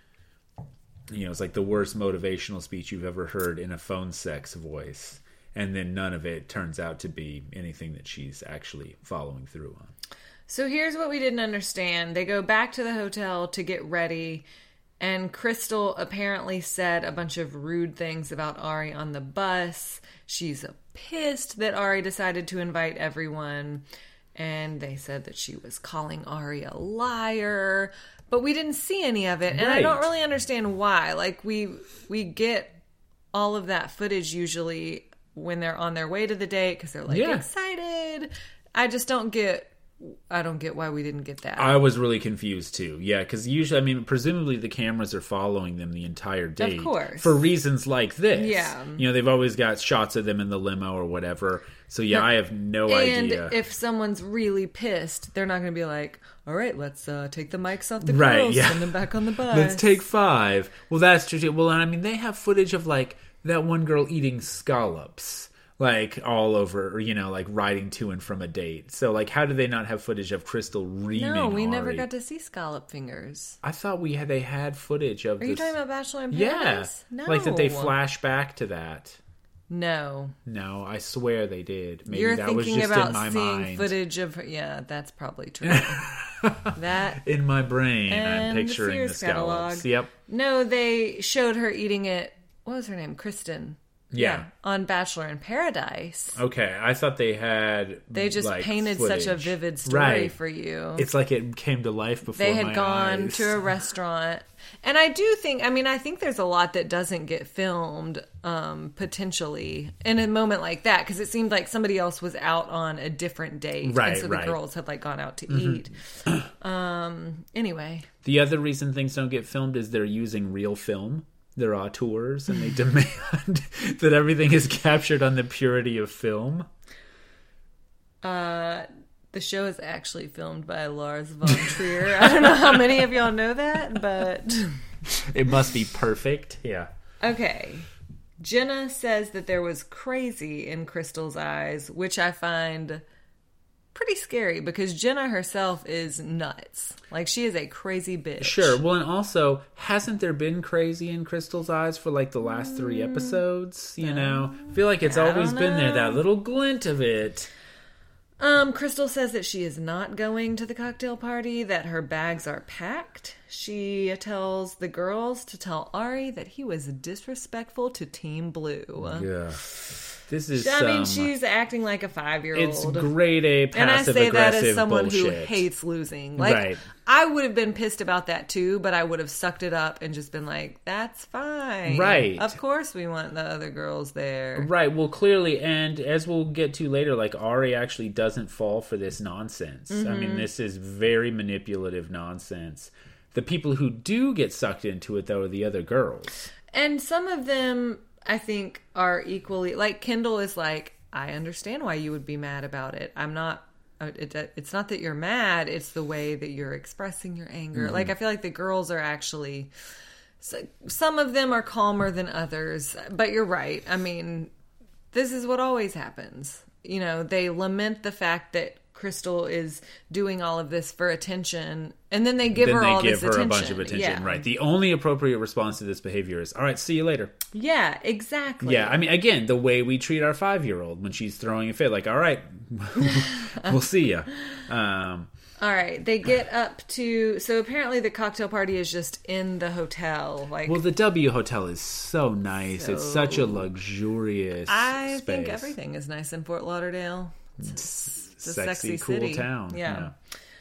[SPEAKER 4] You know, it's like the worst motivational speech you've ever heard in a phone sex voice. And then none of it turns out to be anything that she's actually following through on.
[SPEAKER 3] So here's what we didn't understand. They go back to the hotel to get ready, and Crystal apparently said a bunch of rude things about Ari on the bus. She's pissed that Ari decided to invite everyone, and they said that she was calling Ari a liar, but we didn't see any of it, and I
[SPEAKER 4] Right.
[SPEAKER 3] don't really understand why. Like, we we get all of that footage usually when they're on their way to the date because they're like
[SPEAKER 4] Yeah.
[SPEAKER 3] excited. I just don't get I don't get why we didn't get that.
[SPEAKER 4] I was really confused too. Yeah, because usually, I mean, presumably the cameras are following them the entire date.
[SPEAKER 3] course.
[SPEAKER 4] For reasons like this.
[SPEAKER 3] Yeah.
[SPEAKER 4] You know, they've always got shots of them in the limo or whatever. So yeah, I have no
[SPEAKER 3] and
[SPEAKER 4] idea.
[SPEAKER 3] if someone's really pissed, they're not going to be like, all right, let's uh, take the mics off the
[SPEAKER 4] Right,
[SPEAKER 3] girls,
[SPEAKER 4] yeah.
[SPEAKER 3] send them back on the bus.
[SPEAKER 4] Let's take five. Well, that's true too. Well, and I mean, they have footage of like that one girl eating scallops. Like all over, you know, like riding to and from a date. So, like, how do they not have footage of Crystal reaming
[SPEAKER 3] No, we never
[SPEAKER 4] Ari?
[SPEAKER 3] got to see scallop fingers.
[SPEAKER 4] I thought we had they had footage of.
[SPEAKER 3] Are you
[SPEAKER 4] this...
[SPEAKER 3] talking about Bachelor in
[SPEAKER 4] Yeah,
[SPEAKER 3] Paradise? No.
[SPEAKER 4] like that they flash back to that.
[SPEAKER 3] No.
[SPEAKER 4] No, I swear they did. Maybe
[SPEAKER 3] You're
[SPEAKER 4] that was
[SPEAKER 3] thinking
[SPEAKER 4] just
[SPEAKER 3] about
[SPEAKER 4] in my
[SPEAKER 3] seeing
[SPEAKER 4] mind.
[SPEAKER 3] footage of... Yeah, that's probably true. that...
[SPEAKER 4] In my brain,
[SPEAKER 3] And
[SPEAKER 4] I'm
[SPEAKER 3] the
[SPEAKER 4] picturing the,
[SPEAKER 3] Sears
[SPEAKER 4] scallops.
[SPEAKER 3] catalog.
[SPEAKER 4] Yep.
[SPEAKER 3] No, they showed her eating it... What was her name? Kristen.
[SPEAKER 4] Yeah.
[SPEAKER 3] On Bachelor in Paradise.
[SPEAKER 4] Okay, I thought they had.
[SPEAKER 3] They just
[SPEAKER 4] like,
[SPEAKER 3] painted such a
[SPEAKER 4] footage.
[SPEAKER 3] vivid story
[SPEAKER 4] Right.
[SPEAKER 3] for you.
[SPEAKER 4] It's like it came to life before
[SPEAKER 3] They had
[SPEAKER 4] my
[SPEAKER 3] gone
[SPEAKER 4] eyes.
[SPEAKER 3] to a restaurant. And I do think, I mean, I think there's a lot that doesn't get filmed, um, potentially, in a moment like that, because it seemed like somebody else was out on a different date.
[SPEAKER 4] Right,
[SPEAKER 3] and so
[SPEAKER 4] right.
[SPEAKER 3] the girls had, like, gone out to eat. um, anyway.
[SPEAKER 4] The other reason things don't get filmed is they're using real film. They're auteurs, and they demand that everything is captured on the purity of film.
[SPEAKER 3] Uh, the show is actually filmed by Lars von Trier. I don't know how many of y'all know that, but...
[SPEAKER 4] It must be perfect. Yeah.
[SPEAKER 3] Okay. Jenna says that there was crazy in Crystal's eyes, which I find pretty scary because Jenna herself is nuts. Like, she is a crazy bitch.
[SPEAKER 4] Sure. Well, and also, hasn't there been crazy in Crystal's eyes for like the last three episodes? You know, I feel like it's
[SPEAKER 3] I
[SPEAKER 4] always
[SPEAKER 3] don't
[SPEAKER 4] been there,
[SPEAKER 3] know.
[SPEAKER 4] that little glint of it.
[SPEAKER 3] Um, Crystal says that she is not going to the cocktail party, that her bags are packed. She tells the girls to tell Ari that he was disrespectful to Team Blue.
[SPEAKER 4] Yeah. This is.
[SPEAKER 3] I mean,
[SPEAKER 4] um,
[SPEAKER 3] she's acting like a five-year-old.
[SPEAKER 4] It's grade A
[SPEAKER 3] And I
[SPEAKER 4] passive
[SPEAKER 3] say that
[SPEAKER 4] aggressive
[SPEAKER 3] as someone
[SPEAKER 4] bullshit.
[SPEAKER 3] who hates losing. Like,
[SPEAKER 4] Right.
[SPEAKER 3] I would have been pissed about that too, but I would have sucked it up and just been like, that's fine.
[SPEAKER 4] Right.
[SPEAKER 3] Of course we want the other girls there.
[SPEAKER 4] Right, well, clearly, and as we'll get to later, like, Ari actually doesn't fall for this nonsense. I
[SPEAKER 3] Mm-hmm.
[SPEAKER 4] mean, this is very manipulative nonsense. The people who do get sucked into it, though, are the other girls.
[SPEAKER 3] And some of them, I think, are equally... Like, Kendall is like, I understand why you would be mad about it. I'm not... It, it's not that you're mad, it's the way that you're expressing your anger.
[SPEAKER 4] Mm-hmm.
[SPEAKER 3] Like, I feel like the girls are actually... So, some of them are calmer than others, but you're right. I mean, this is what always happens. You know, they lament the fact that Crystal is doing all of this for attention, and then they give
[SPEAKER 4] then
[SPEAKER 3] her
[SPEAKER 4] they
[SPEAKER 3] all
[SPEAKER 4] give
[SPEAKER 3] this
[SPEAKER 4] her
[SPEAKER 3] attention.
[SPEAKER 4] a bunch of attention.
[SPEAKER 3] Yeah.
[SPEAKER 4] Right. The only appropriate response to this behavior is, all right, see you later.
[SPEAKER 3] Yeah, exactly.
[SPEAKER 4] Yeah, I mean, again, the way we treat our five-year-old when she's throwing a fit, like, all right, we'll see ya. Um,
[SPEAKER 3] All right, they get up to... So apparently the cocktail party is just in the hotel. Like,
[SPEAKER 4] well, the W Hotel is so nice.
[SPEAKER 3] So-
[SPEAKER 4] it's such a luxurious
[SPEAKER 3] I
[SPEAKER 4] space.
[SPEAKER 3] think everything is nice in Fort Lauderdale. It's, it's a
[SPEAKER 4] Sexy,
[SPEAKER 3] sexy
[SPEAKER 4] cool
[SPEAKER 3] city.
[SPEAKER 4] town.
[SPEAKER 3] Yeah.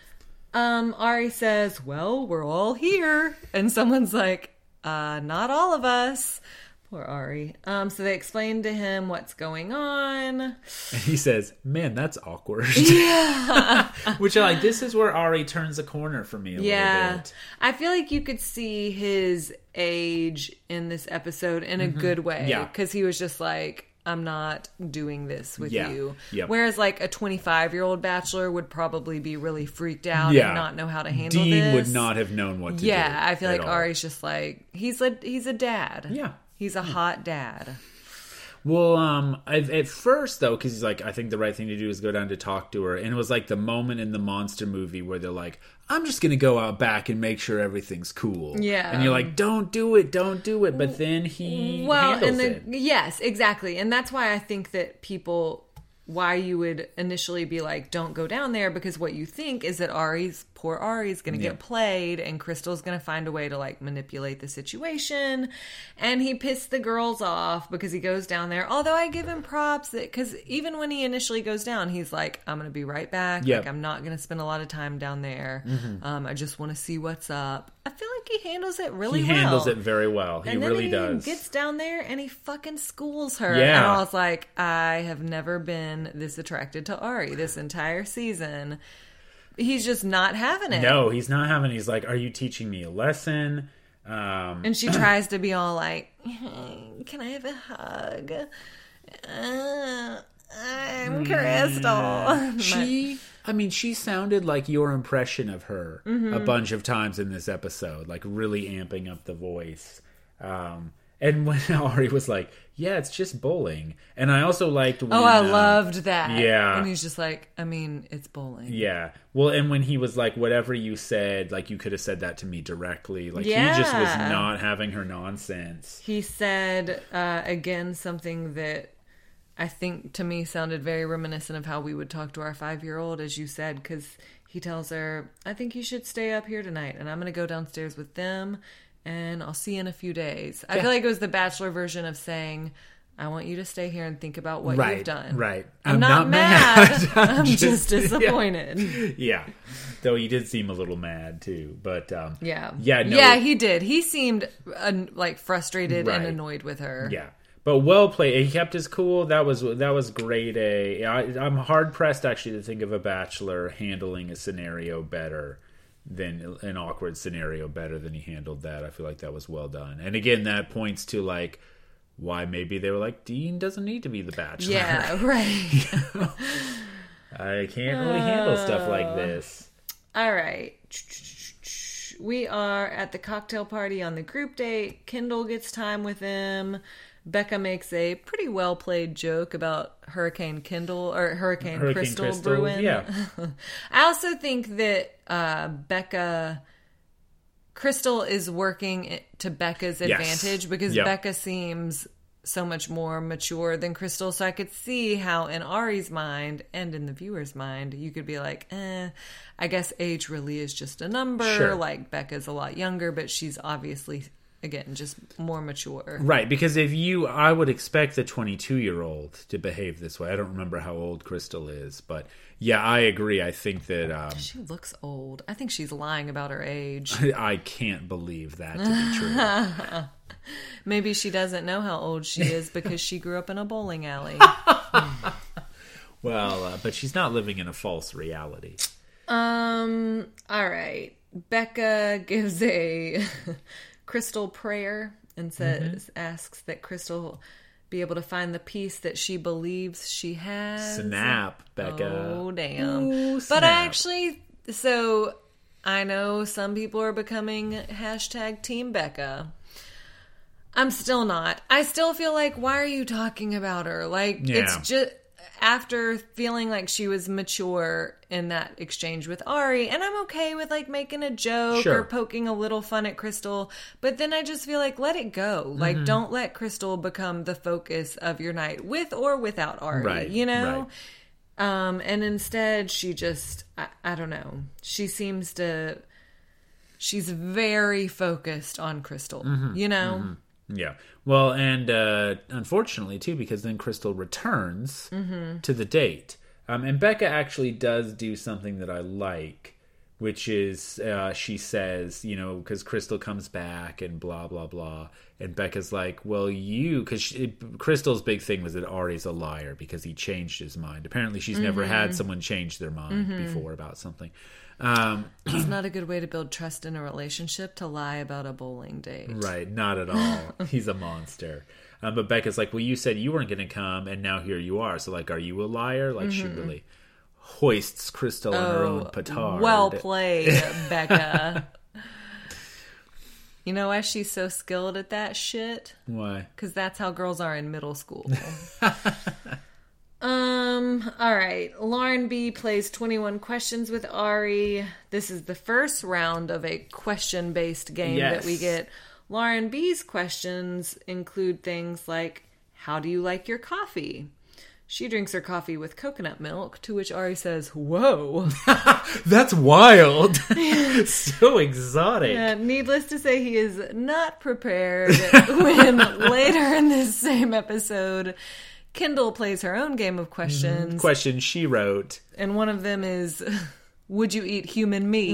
[SPEAKER 3] Um, Ari says, well, we're all here. And someone's like, uh, not all of us. Poor Ari. Um, so they explain to him what's going on.
[SPEAKER 4] And he says, man, that's awkward. Yeah. Which I like. This is where Ari turns a corner for me a
[SPEAKER 3] Yeah.
[SPEAKER 4] little bit.
[SPEAKER 3] I feel like you could see his age in this episode in a good way.
[SPEAKER 4] Yeah.
[SPEAKER 3] Because he was just like, I'm not doing this with
[SPEAKER 4] Yeah.
[SPEAKER 3] you.
[SPEAKER 4] Yep.
[SPEAKER 3] Whereas like a twenty-five-year-old bachelor would probably be really freaked out
[SPEAKER 4] Yeah.
[SPEAKER 3] and not know how to handle
[SPEAKER 4] Dean
[SPEAKER 3] this.
[SPEAKER 4] would not have known what to do.
[SPEAKER 3] Yeah, I feel
[SPEAKER 4] at
[SPEAKER 3] like
[SPEAKER 4] all.
[SPEAKER 3] Ari's just like, he's a, he's a dad.
[SPEAKER 4] Yeah.
[SPEAKER 3] He's a hot dad.
[SPEAKER 4] Well, um, I've, at first though, because he's like, I think the right thing to do is go down to talk to her, and it was like the moment in the monster movie where they're like, I'm just gonna go out back and make sure everything's cool.
[SPEAKER 3] Yeah.
[SPEAKER 4] and you're like, don't do it, don't do it. But then he
[SPEAKER 3] Well,
[SPEAKER 4] handles
[SPEAKER 3] and the,
[SPEAKER 4] it.
[SPEAKER 3] yes, exactly. And that's why I think that people, why you would initially be like, don't go down there, because what you think is that Ari's, poor Ari's going to
[SPEAKER 4] Yeah.
[SPEAKER 3] get played, and Crystal's going to find a way to like manipulate the situation. And he pissed the girls off because he goes down there. Although I give him props that, because even when he initially goes down, he's like, I'm going to be right back.
[SPEAKER 4] Yep.
[SPEAKER 3] Like, I'm not going to spend a lot of time down there.
[SPEAKER 4] Mm-hmm.
[SPEAKER 3] Um, I just want to see what's up. I feel like he handles it really
[SPEAKER 4] He
[SPEAKER 3] well.
[SPEAKER 4] handles it very well. He
[SPEAKER 3] And then
[SPEAKER 4] really
[SPEAKER 3] he
[SPEAKER 4] does.
[SPEAKER 3] gets down there and he fucking schools her.
[SPEAKER 4] Yeah.
[SPEAKER 3] And I was like, I have never been this attracted to Ari this entire season. He's just not having it.
[SPEAKER 4] No, he's not having. He's like, are you teaching me a lesson? Um,
[SPEAKER 3] And she tries to be all like, can I have a hug? Uh, I'm Crystal.
[SPEAKER 4] she, I mean, she sounded like your impression of her
[SPEAKER 3] Mm-hmm.
[SPEAKER 4] a bunch of times in this episode, like really amping up the voice. Um, and when Ari was like, yeah, it's just bowling. And I also liked when...
[SPEAKER 3] Oh, I
[SPEAKER 4] um,
[SPEAKER 3] loved that.
[SPEAKER 4] yeah.
[SPEAKER 3] And he's just like, I mean, it's bowling.
[SPEAKER 4] Yeah. Well, and when he was like, whatever you said, like you could have said that to me directly. Like he just was
[SPEAKER 3] Yeah.
[SPEAKER 4] not having her nonsense.
[SPEAKER 3] He said, uh, again, something that I think to me sounded very reminiscent of how we would talk to our five-year-old, as you said, because he tells her, I think you should stay up here tonight, and I'm going to go downstairs with them, and I'll see you in a few days. I
[SPEAKER 4] Yeah.
[SPEAKER 3] feel like it was the Bachelor version of saying, I want you to stay here and think about what
[SPEAKER 4] Right,
[SPEAKER 3] you've done.
[SPEAKER 4] right.
[SPEAKER 3] I'm,
[SPEAKER 4] I'm
[SPEAKER 3] not,
[SPEAKER 4] not
[SPEAKER 3] mad.
[SPEAKER 4] mad.
[SPEAKER 3] I'm
[SPEAKER 4] Just-
[SPEAKER 3] just
[SPEAKER 4] yeah.
[SPEAKER 3] disappointed.
[SPEAKER 4] Yeah. Though he did seem a little mad too. But um,
[SPEAKER 3] Yeah.
[SPEAKER 4] Yeah. No,
[SPEAKER 3] yeah, he did. He seemed uh, like frustrated and
[SPEAKER 4] Right.
[SPEAKER 3] annoyed with her.
[SPEAKER 4] Yeah. But well played. He kept his cool. That was that was grade A. I, I'm hard pressed actually to think of a Bachelor handling a scenario better than an awkward scenario better than he handled that. I feel like that was well done. And again, that points to like why maybe they were like, Dean doesn't need to be the Bachelor.
[SPEAKER 3] Yeah, right.
[SPEAKER 4] I can't really handle stuff like this.
[SPEAKER 3] All right. We are at the cocktail party on the group date. Kendall gets time with him. Becca makes a pretty well played joke about Hurricane Kendall or Hurricane,
[SPEAKER 4] Hurricane
[SPEAKER 3] Crystal,
[SPEAKER 4] Crystal,
[SPEAKER 3] brewing.
[SPEAKER 4] yeah.
[SPEAKER 3] I also think that uh, Becca Crystal is working to Becca's
[SPEAKER 4] Yes.
[SPEAKER 3] advantage because
[SPEAKER 4] Yep.
[SPEAKER 3] Becca seems so much more mature than Crystal. So I could see how in Ari's mind and in the viewer's mind, you could be like, eh, I guess age really is just a number.
[SPEAKER 4] Sure.
[SPEAKER 3] Like Becca's a lot younger, but she's obviously, again, just more mature.
[SPEAKER 4] Right, because if you, I would expect the twenty-two-year-old to behave this way. I don't remember how old Crystal is, but yeah, I agree. I think that um,
[SPEAKER 3] She looks old. I think she's lying about her age.
[SPEAKER 4] I can't believe that to be true.
[SPEAKER 3] Maybe she doesn't know how old she is because she grew up in a bowling alley.
[SPEAKER 4] Well, uh, but she's not living in a false reality.
[SPEAKER 3] Um, all right. Becca gives a Crystal prayer and says,
[SPEAKER 4] Mm-hmm.
[SPEAKER 3] asks that Crystal be able to find the peace that she believes she has.
[SPEAKER 4] Snap, Becca.
[SPEAKER 3] Oh, damn.
[SPEAKER 4] Ooh,
[SPEAKER 3] But
[SPEAKER 4] snap.
[SPEAKER 3] I actually, so I know some people are becoming hashtag Team Becca. I'm still not. I still feel like, why are you talking about her? Like,
[SPEAKER 4] Yeah.
[SPEAKER 3] it's just, after feeling like she was mature in that exchange with Ari, and I'm okay with like making a joke
[SPEAKER 4] Sure.
[SPEAKER 3] or poking a little fun at Crystal, but then I just feel like let it go. Like
[SPEAKER 4] Mm-hmm.
[SPEAKER 3] don't let Crystal become the focus of your night, with or without Ari.
[SPEAKER 4] Right,
[SPEAKER 3] You know.
[SPEAKER 4] right.
[SPEAKER 3] Um, and instead, she just I, I don't know. She seems to. She's very focused on Crystal.
[SPEAKER 4] Mm-hmm.
[SPEAKER 3] You know.
[SPEAKER 4] Yeah. Well, and uh, unfortunately, too, because then Crystal returns
[SPEAKER 3] Mm-hmm.
[SPEAKER 4] to the date. Um, and Becca actually does do something that I like, which is uh, she says, you know, because Crystal comes back and blah, blah, blah. And Becca's like, well, you, because Crystal's big thing was that Ari's a liar because he changed his mind. Apparently, she's never
[SPEAKER 3] Mm-hmm.
[SPEAKER 4] had someone change their mind before about something. Um,
[SPEAKER 3] It's not a good way to build trust in a relationship to lie about a bowling date.
[SPEAKER 4] Right, not at all. He's a monster. Um, but Becca's like, well, you said you weren't going to come, and now here you are. So, like, are you a liar? Like, she really hoists Crystal on her own petard.
[SPEAKER 3] Well played, Becca. You know why she's so skilled at that shit?
[SPEAKER 4] Why?
[SPEAKER 3] Because that's how girls are in middle school. um. All right. Lauren B plays twenty-one questions with Ari. This is the first round of a question-based game
[SPEAKER 4] Yes.
[SPEAKER 3] that we get. Lauren B's questions include things like, how do you like your coffee? She drinks her coffee with coconut milk, to which Ari says, whoa.
[SPEAKER 4] That's wild. So exotic.
[SPEAKER 3] Uh, needless to say, he is not prepared when later in this same episode, Kendall plays her own game of questions.
[SPEAKER 4] Question she wrote.
[SPEAKER 3] And one of them is, would you eat human meat?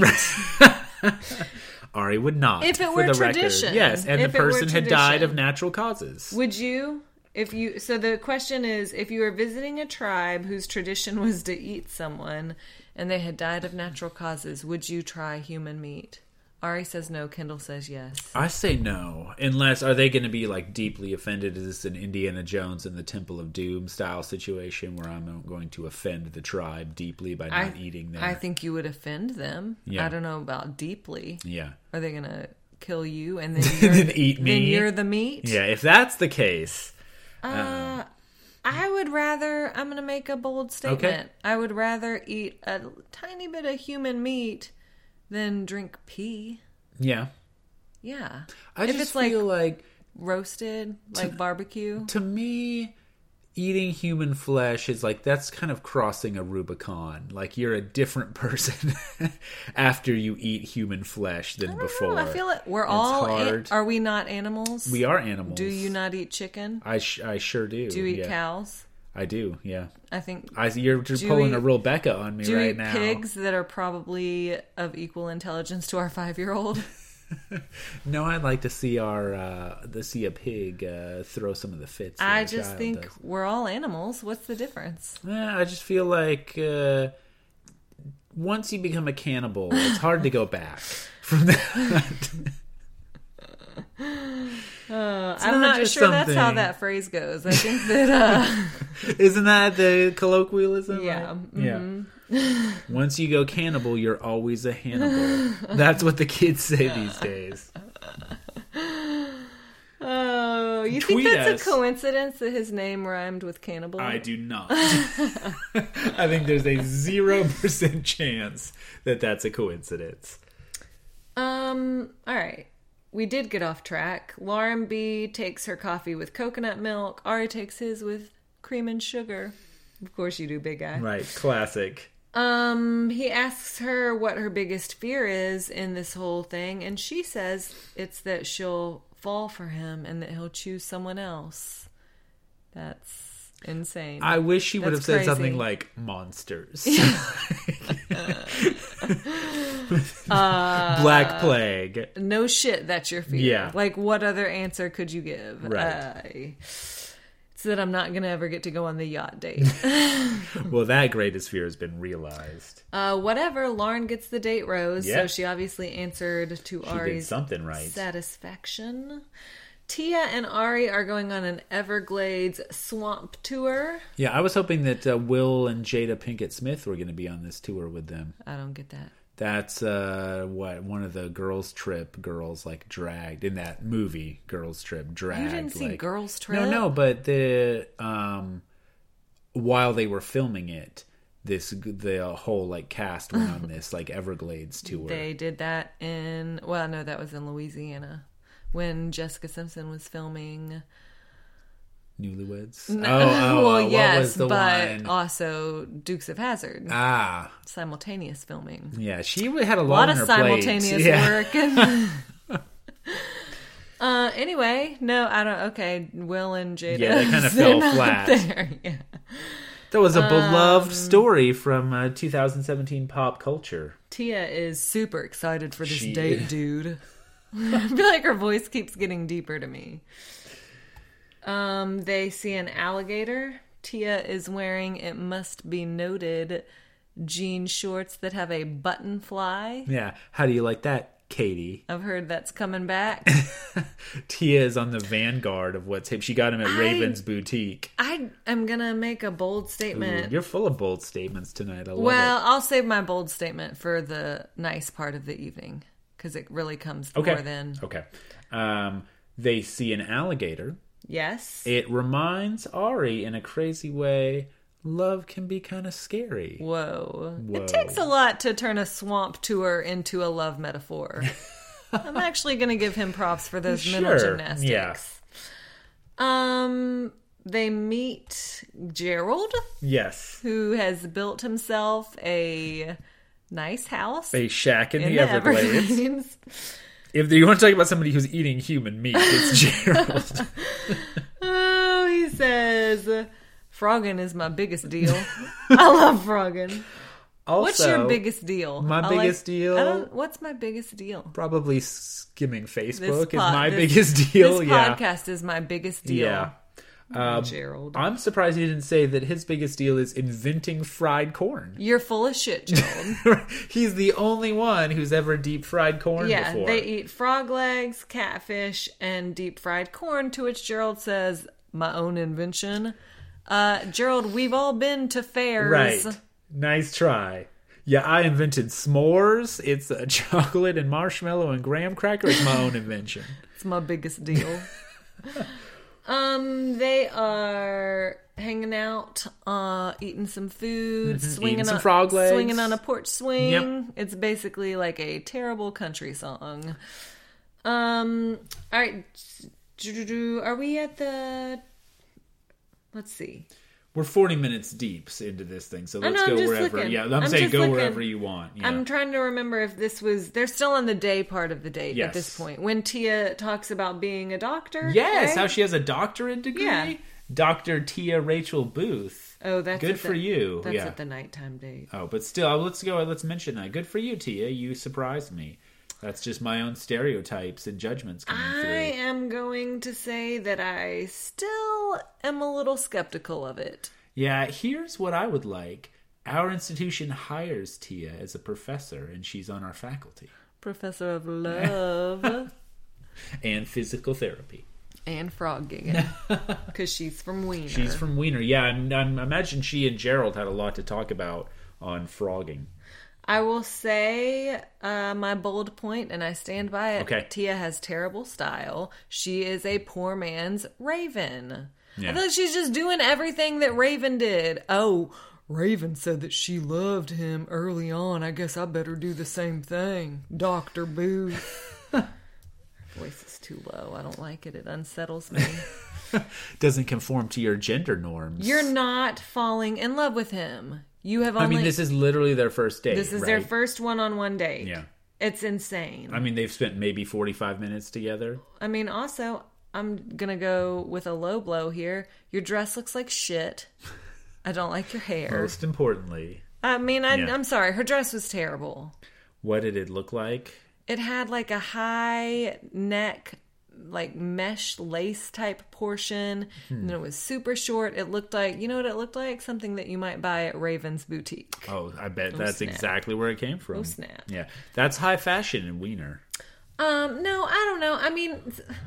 [SPEAKER 4] Ari would not.
[SPEAKER 3] If it
[SPEAKER 4] for
[SPEAKER 3] were
[SPEAKER 4] the
[SPEAKER 3] tradition.
[SPEAKER 4] Record. Yes, and
[SPEAKER 3] If
[SPEAKER 4] the
[SPEAKER 3] it were
[SPEAKER 4] person had died
[SPEAKER 3] tradition.
[SPEAKER 4] of natural causes.
[SPEAKER 3] Would you? If you so the question is, if you were visiting a tribe whose tradition was to eat someone and they had died of natural causes, would you try human meat? Ari says no, Kendall says yes.
[SPEAKER 4] I say no. Unless, are they going to be like deeply offended? Is this an Indiana Jones and the Temple of Doom style situation where I'm going to offend the tribe deeply by not
[SPEAKER 3] I,
[SPEAKER 4] eating them?
[SPEAKER 3] I think you would offend them.
[SPEAKER 4] Yeah.
[SPEAKER 3] I don't know about deeply.
[SPEAKER 4] Yeah.
[SPEAKER 3] Are they gonna kill you and then you're,
[SPEAKER 4] Then eat me?
[SPEAKER 3] Then you're the meat?
[SPEAKER 4] Yeah, if that's the case.
[SPEAKER 3] Uh, I would rather. I'm gonna make a bold statement.
[SPEAKER 4] Okay.
[SPEAKER 3] I would rather eat a tiny bit of human meat than drink pee.
[SPEAKER 4] Yeah.
[SPEAKER 3] Yeah.
[SPEAKER 4] I
[SPEAKER 3] if
[SPEAKER 4] just
[SPEAKER 3] it's
[SPEAKER 4] feel
[SPEAKER 3] like
[SPEAKER 4] like,
[SPEAKER 3] roasted, like barbecue.
[SPEAKER 4] to me, eating human flesh is like, that's kind of crossing a Rubicon. Like, you're a different person after you eat human flesh than
[SPEAKER 3] I don't
[SPEAKER 4] before.
[SPEAKER 3] know. I feel like we're
[SPEAKER 4] It's
[SPEAKER 3] all. an-
[SPEAKER 4] hard.
[SPEAKER 3] are we not animals?
[SPEAKER 4] We are animals.
[SPEAKER 3] Do you not eat chicken?
[SPEAKER 4] I, sh- I sure do.
[SPEAKER 3] Do you eat
[SPEAKER 4] yeah.
[SPEAKER 3] cows?
[SPEAKER 4] I do, yeah.
[SPEAKER 3] I think.
[SPEAKER 4] I, you're just
[SPEAKER 3] Do you
[SPEAKER 4] pulling
[SPEAKER 3] eat-
[SPEAKER 4] a real Becca on me
[SPEAKER 3] Do you
[SPEAKER 4] right
[SPEAKER 3] eat
[SPEAKER 4] now.
[SPEAKER 3] pigs that are probably of equal intelligence to our five-year-old?
[SPEAKER 4] No, I'd like to see our uh, to see a pig uh, throw some of the fits. that
[SPEAKER 3] I
[SPEAKER 4] a
[SPEAKER 3] just
[SPEAKER 4] child
[SPEAKER 3] think
[SPEAKER 4] does.
[SPEAKER 3] we're all animals. What's the difference?
[SPEAKER 4] Eh, I just feel like uh, once you become a cannibal, it's hard to go back from that.
[SPEAKER 3] Uh, I'm
[SPEAKER 4] not
[SPEAKER 3] not
[SPEAKER 4] just
[SPEAKER 3] sure that's how
[SPEAKER 4] something-
[SPEAKER 3] that phrase goes. I think that, uh,
[SPEAKER 4] Isn't that the colloquialism?
[SPEAKER 3] yeah.
[SPEAKER 4] right?
[SPEAKER 3] mhm.
[SPEAKER 4] Yeah. Once you go cannibal, you're always a Hannibal. That's what the kids say these days.
[SPEAKER 3] Oh, you
[SPEAKER 4] Tweet
[SPEAKER 3] think that's
[SPEAKER 4] us.
[SPEAKER 3] a coincidence that his name rhymed with cannibal?
[SPEAKER 4] I do not. I think there's a zero percent chance that that's a coincidence.
[SPEAKER 3] Um, all right. We did get off track. Lauren B takes her coffee with coconut milk. Ari takes his with cream and sugar. Of course you do, big guy.
[SPEAKER 4] Right, classic.
[SPEAKER 3] Um, he asks her what her biggest fear is in this whole thing, and she says it's that she'll fall for him and that he'll choose someone else. That's insane.
[SPEAKER 4] I wish she would have
[SPEAKER 3] That's
[SPEAKER 4] said
[SPEAKER 3] crazy.
[SPEAKER 4] something like monsters.
[SPEAKER 3] Uh,
[SPEAKER 4] Black plague.
[SPEAKER 3] No shit, that's your fear.
[SPEAKER 4] Yeah.
[SPEAKER 3] Like, what other answer could you give?
[SPEAKER 4] Right.
[SPEAKER 3] Uh, it's that I'm not going to ever get to go on the yacht date.
[SPEAKER 4] Well, that greatest fear has been realized.
[SPEAKER 3] uh, whatever. Lauren gets the date rose,
[SPEAKER 4] Yeah.
[SPEAKER 3] so she obviously answered to
[SPEAKER 4] She did
[SPEAKER 3] Ari's
[SPEAKER 4] something right.
[SPEAKER 3] satisfaction. Tia and Ari are going on an Everglades swamp tour.
[SPEAKER 4] Yeah, I was hoping that uh, Will and Jada Pinkett Smith were going to be on this tour with them.
[SPEAKER 3] I don't get that.
[SPEAKER 4] That's uh, what one of the girls' trip girls like dragged in that movie. Girls' Trip dragged.
[SPEAKER 3] You didn't see
[SPEAKER 4] like,
[SPEAKER 3] Girls Trip?
[SPEAKER 4] No, no, but the um, while they were filming it, this the whole like cast went on this like Everglades tour.
[SPEAKER 3] They did that in, well, no, that was in Louisiana when Jessica Simpson was filming
[SPEAKER 4] Newlyweds.
[SPEAKER 3] No,
[SPEAKER 4] oh, oh,
[SPEAKER 3] well,
[SPEAKER 4] oh, what
[SPEAKER 3] yes,
[SPEAKER 4] was the
[SPEAKER 3] but
[SPEAKER 4] one?
[SPEAKER 3] also Dukes of Hazzard.
[SPEAKER 4] Ah,
[SPEAKER 3] Simultaneous filming.
[SPEAKER 4] yeah, she had a
[SPEAKER 3] A
[SPEAKER 4] lot,
[SPEAKER 3] lot
[SPEAKER 4] on
[SPEAKER 3] of
[SPEAKER 4] her plate.
[SPEAKER 3] simultaneous
[SPEAKER 4] Yeah.
[SPEAKER 3] work. And uh, anyway, no, I don't. Okay, Will and Jada.
[SPEAKER 4] Yeah, they kinda
[SPEAKER 3] they're
[SPEAKER 4] fell
[SPEAKER 3] not
[SPEAKER 4] flat.
[SPEAKER 3] There. Yeah.
[SPEAKER 4] That was a
[SPEAKER 3] Um,
[SPEAKER 4] beloved story from uh, two thousand seventeen pop culture.
[SPEAKER 3] Tia is super excited for this
[SPEAKER 4] She
[SPEAKER 3] date,
[SPEAKER 4] is.
[SPEAKER 3] dude. I feel like her voice keeps getting deeper to me. Um, they see an alligator. Tia is wearing, it must be noted, jean shorts that have a button fly.
[SPEAKER 4] Yeah, how do you like that, Katie?
[SPEAKER 3] I've heard that's coming back.
[SPEAKER 4] Tia is on the vanguard of what's hip. She got him at
[SPEAKER 3] I-
[SPEAKER 4] Raven's Boutique.
[SPEAKER 3] I am gonna make a bold
[SPEAKER 4] Ooh,
[SPEAKER 3] statement.
[SPEAKER 4] you're full of bold statements tonight. I love
[SPEAKER 3] Well,
[SPEAKER 4] it.
[SPEAKER 3] I'll save my bold statement for the nice part of the evening because it really comes
[SPEAKER 4] Okay.
[SPEAKER 3] more than
[SPEAKER 4] Okay. Um, they see an alligator.
[SPEAKER 3] yes.
[SPEAKER 4] It reminds Ari in a crazy way, love can be kind of scary.
[SPEAKER 3] Whoa.
[SPEAKER 4] Whoa.
[SPEAKER 3] It takes a lot to turn a swamp tour into a love metaphor. I'm actually going to give him props for those mental
[SPEAKER 4] Sure,
[SPEAKER 3] gymnastics.
[SPEAKER 4] yeah.
[SPEAKER 3] Um, they meet Gerald,
[SPEAKER 4] Yes.
[SPEAKER 3] who has built himself a nice house
[SPEAKER 4] A shack in,
[SPEAKER 3] in
[SPEAKER 4] the, Everglades.
[SPEAKER 3] Everglades.
[SPEAKER 4] If you want to talk about somebody who's eating human meat, it's Gerald.
[SPEAKER 3] Oh, he says, Froggin is my biggest deal. I love Froggin.
[SPEAKER 4] Also,
[SPEAKER 3] What's your biggest deal?
[SPEAKER 4] my
[SPEAKER 3] I like-
[SPEAKER 4] biggest deal-
[SPEAKER 3] I don't, what's my biggest deal?
[SPEAKER 4] Probably skimming
[SPEAKER 3] This
[SPEAKER 4] Facebook is
[SPEAKER 3] pod-
[SPEAKER 4] my
[SPEAKER 3] this-
[SPEAKER 4] biggest deal.
[SPEAKER 3] This
[SPEAKER 4] yeah.
[SPEAKER 3] podcast is my biggest deal.
[SPEAKER 4] Yeah. Um,
[SPEAKER 3] Gerald.
[SPEAKER 4] I'm surprised he didn't say that his biggest deal is inventing fried corn.
[SPEAKER 3] You're full of shit, Gerald.
[SPEAKER 4] He's the only one who's ever deep fried corn
[SPEAKER 3] Yeah,
[SPEAKER 4] before.
[SPEAKER 3] they eat frog legs, catfish, and deep fried corn, to which Gerald says, my own invention. Uh, Gerald, we've all been to fairs.
[SPEAKER 4] Right. Nice try. Yeah, I invented s'mores. It's a chocolate and marshmallow and graham cracker. It's my own invention.
[SPEAKER 3] It's my biggest deal. um, they are hanging out, uh, eating some food, swinging
[SPEAKER 4] Eating some
[SPEAKER 3] on,
[SPEAKER 4] frog legs.
[SPEAKER 3] swinging on a porch swing.
[SPEAKER 4] Yep.
[SPEAKER 3] It's basically like a terrible country song. Um, all right, are we at the? Let's see.
[SPEAKER 4] We're forty minutes deep into this thing, so
[SPEAKER 3] I
[SPEAKER 4] let's
[SPEAKER 3] know, I'm
[SPEAKER 4] go
[SPEAKER 3] just
[SPEAKER 4] wherever.
[SPEAKER 3] looking.
[SPEAKER 4] Yeah, I'm,
[SPEAKER 3] I'm
[SPEAKER 4] saying
[SPEAKER 3] just
[SPEAKER 4] go
[SPEAKER 3] looking.
[SPEAKER 4] wherever you want. Yeah.
[SPEAKER 3] I'm trying to remember if this was. They're still on the day part of the date
[SPEAKER 4] Yes.
[SPEAKER 3] at this point. When Tia talks about being a doctor.
[SPEAKER 4] yes,
[SPEAKER 3] right?
[SPEAKER 4] how she has a doctorate degree.
[SPEAKER 3] Yeah.
[SPEAKER 4] Doctor Tia Rachel Booth.
[SPEAKER 3] Oh, that's
[SPEAKER 4] good
[SPEAKER 3] at
[SPEAKER 4] for
[SPEAKER 3] the-
[SPEAKER 4] you.
[SPEAKER 3] That's
[SPEAKER 4] yeah.
[SPEAKER 3] at the nighttime date.
[SPEAKER 4] Oh, but still, let's go. Let's mention that. Good for you, Tia. You surprised me. That's just my own stereotypes and judgments coming
[SPEAKER 3] I
[SPEAKER 4] through.
[SPEAKER 3] am going to say that I still am a little skeptical of it.
[SPEAKER 4] Yeah, here's what I would like. Our institution hires Tia as a professor, and she's on our faculty.
[SPEAKER 3] Professor of Love
[SPEAKER 4] And physical therapy.
[SPEAKER 3] and frog gigging. Because she's from Wiener.
[SPEAKER 4] She's from Wiener. Yeah, I'm, I'm, I imagine she and Gerald had a lot to talk about on frogging.
[SPEAKER 3] I will say uh, my bold point, and I stand by it.
[SPEAKER 4] Okay.
[SPEAKER 3] Tia has terrible style. She is a poor man's Raven.
[SPEAKER 4] Yeah.
[SPEAKER 3] I feel like she's just doing everything that Raven did. Oh, Raven said that she loved him early on. I guess I better do the same thing. Doctor Booth. Her voice is too low. I don't like it. It unsettles me.
[SPEAKER 4] Doesn't conform to your gender norms.
[SPEAKER 3] You're not falling in love with him. You have only...
[SPEAKER 4] I mean, this is literally their first date.
[SPEAKER 3] This is
[SPEAKER 4] right?
[SPEAKER 3] their first one-on-one date.
[SPEAKER 4] Yeah.
[SPEAKER 3] It's insane.
[SPEAKER 4] I mean, they've spent maybe forty-five minutes together.
[SPEAKER 3] I mean, also, I'm gonna go with a low blow here. Your dress looks like shit. I don't like your hair.
[SPEAKER 4] Most importantly,
[SPEAKER 3] I mean, I,
[SPEAKER 4] Yeah.
[SPEAKER 3] I'm sorry. Her dress was terrible.
[SPEAKER 4] what did it look like?
[SPEAKER 3] It had like a high neck, like mesh lace type portion.
[SPEAKER 4] Hmm.
[SPEAKER 3] And it was super short. It looked like, you know what it looked like? Something that you might buy at Raven's Boutique.
[SPEAKER 4] Oh, I bet that's
[SPEAKER 3] snap.
[SPEAKER 4] exactly where it came from.
[SPEAKER 3] Oh, snap.
[SPEAKER 4] Yeah, that's high fashion in Wiener.
[SPEAKER 3] Um, no, I don't know. I mean,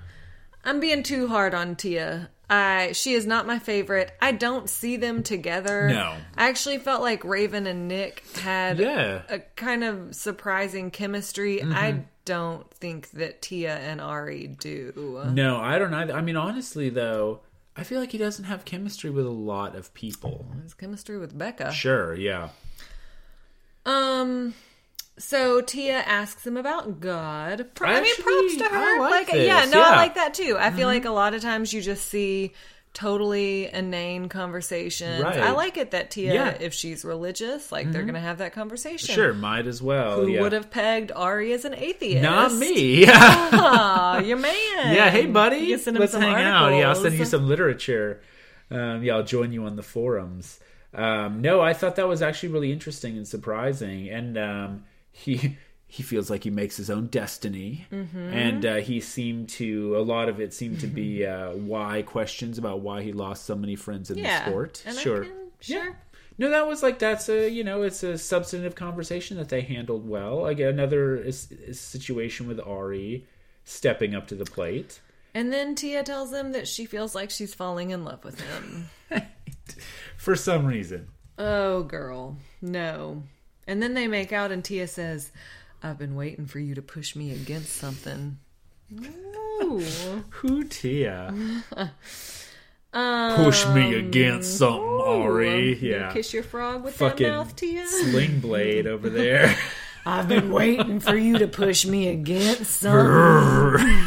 [SPEAKER 3] I'm being too hard on Tia. I she is not my favorite. I don't see them together.
[SPEAKER 4] No.
[SPEAKER 3] I actually felt like Raven and Nick had
[SPEAKER 4] Yeah.
[SPEAKER 3] a kind of surprising chemistry. I don't think that Tia and Ari do.
[SPEAKER 4] No, I don't either. I mean, honestly, though, I feel like he doesn't have chemistry with a lot of people.
[SPEAKER 3] His chemistry with Becca.
[SPEAKER 4] Sure, yeah.
[SPEAKER 3] Um... So Tia asks him about God. Pro- I mean,
[SPEAKER 4] Actually,
[SPEAKER 3] props to her.
[SPEAKER 4] I like this,
[SPEAKER 3] yeah, no,
[SPEAKER 4] yeah.
[SPEAKER 3] I like that too. I feel like a lot of times you just see totally inane conversations.
[SPEAKER 4] Right.
[SPEAKER 3] I like it that Tia,
[SPEAKER 4] Yeah.
[SPEAKER 3] if she's religious, like they're going to have that conversation.
[SPEAKER 4] Sure, might as well.
[SPEAKER 3] Who
[SPEAKER 4] yeah.
[SPEAKER 3] would have pegged Ari as an atheist?
[SPEAKER 4] Not me. Yeah.
[SPEAKER 3] Aw, your man.
[SPEAKER 4] Yeah, hey buddy,
[SPEAKER 3] You send him
[SPEAKER 4] let's
[SPEAKER 3] some
[SPEAKER 4] hang out. Yeah, I'll
[SPEAKER 3] articles.
[SPEAKER 4] send you some literature. Um, yeah, I'll join you on the forums. Um, no, I thought that was actually really interesting and surprising. And um, he he feels like he makes his own destiny,
[SPEAKER 3] Mm-hmm.
[SPEAKER 4] and uh, he seemed to a lot of it seemed to be uh, why questions about why he lost so many friends in
[SPEAKER 3] Yeah,
[SPEAKER 4] the sport.
[SPEAKER 3] and I
[SPEAKER 4] Sure,
[SPEAKER 3] can- sure.
[SPEAKER 4] Yeah. No, that was like that's a you know it's a substantive conversation that they handled well. Again, another is, is situation with Ari stepping up to the plate.
[SPEAKER 3] And then Tia tells him that she feels like she's falling in love with him.
[SPEAKER 4] For some reason.
[SPEAKER 3] Oh, girl. No. And then they make out and Tia says, I've been waiting for you to push me against something. Ooh.
[SPEAKER 4] Who, Tia?
[SPEAKER 3] Um,
[SPEAKER 4] Push me against something, Ari.
[SPEAKER 3] You
[SPEAKER 4] Yeah.
[SPEAKER 3] kiss your frog with
[SPEAKER 4] Fucking
[SPEAKER 3] that mouth, Tia?
[SPEAKER 4] Sling blade over there.
[SPEAKER 3] I've been waiting for you to push me against something.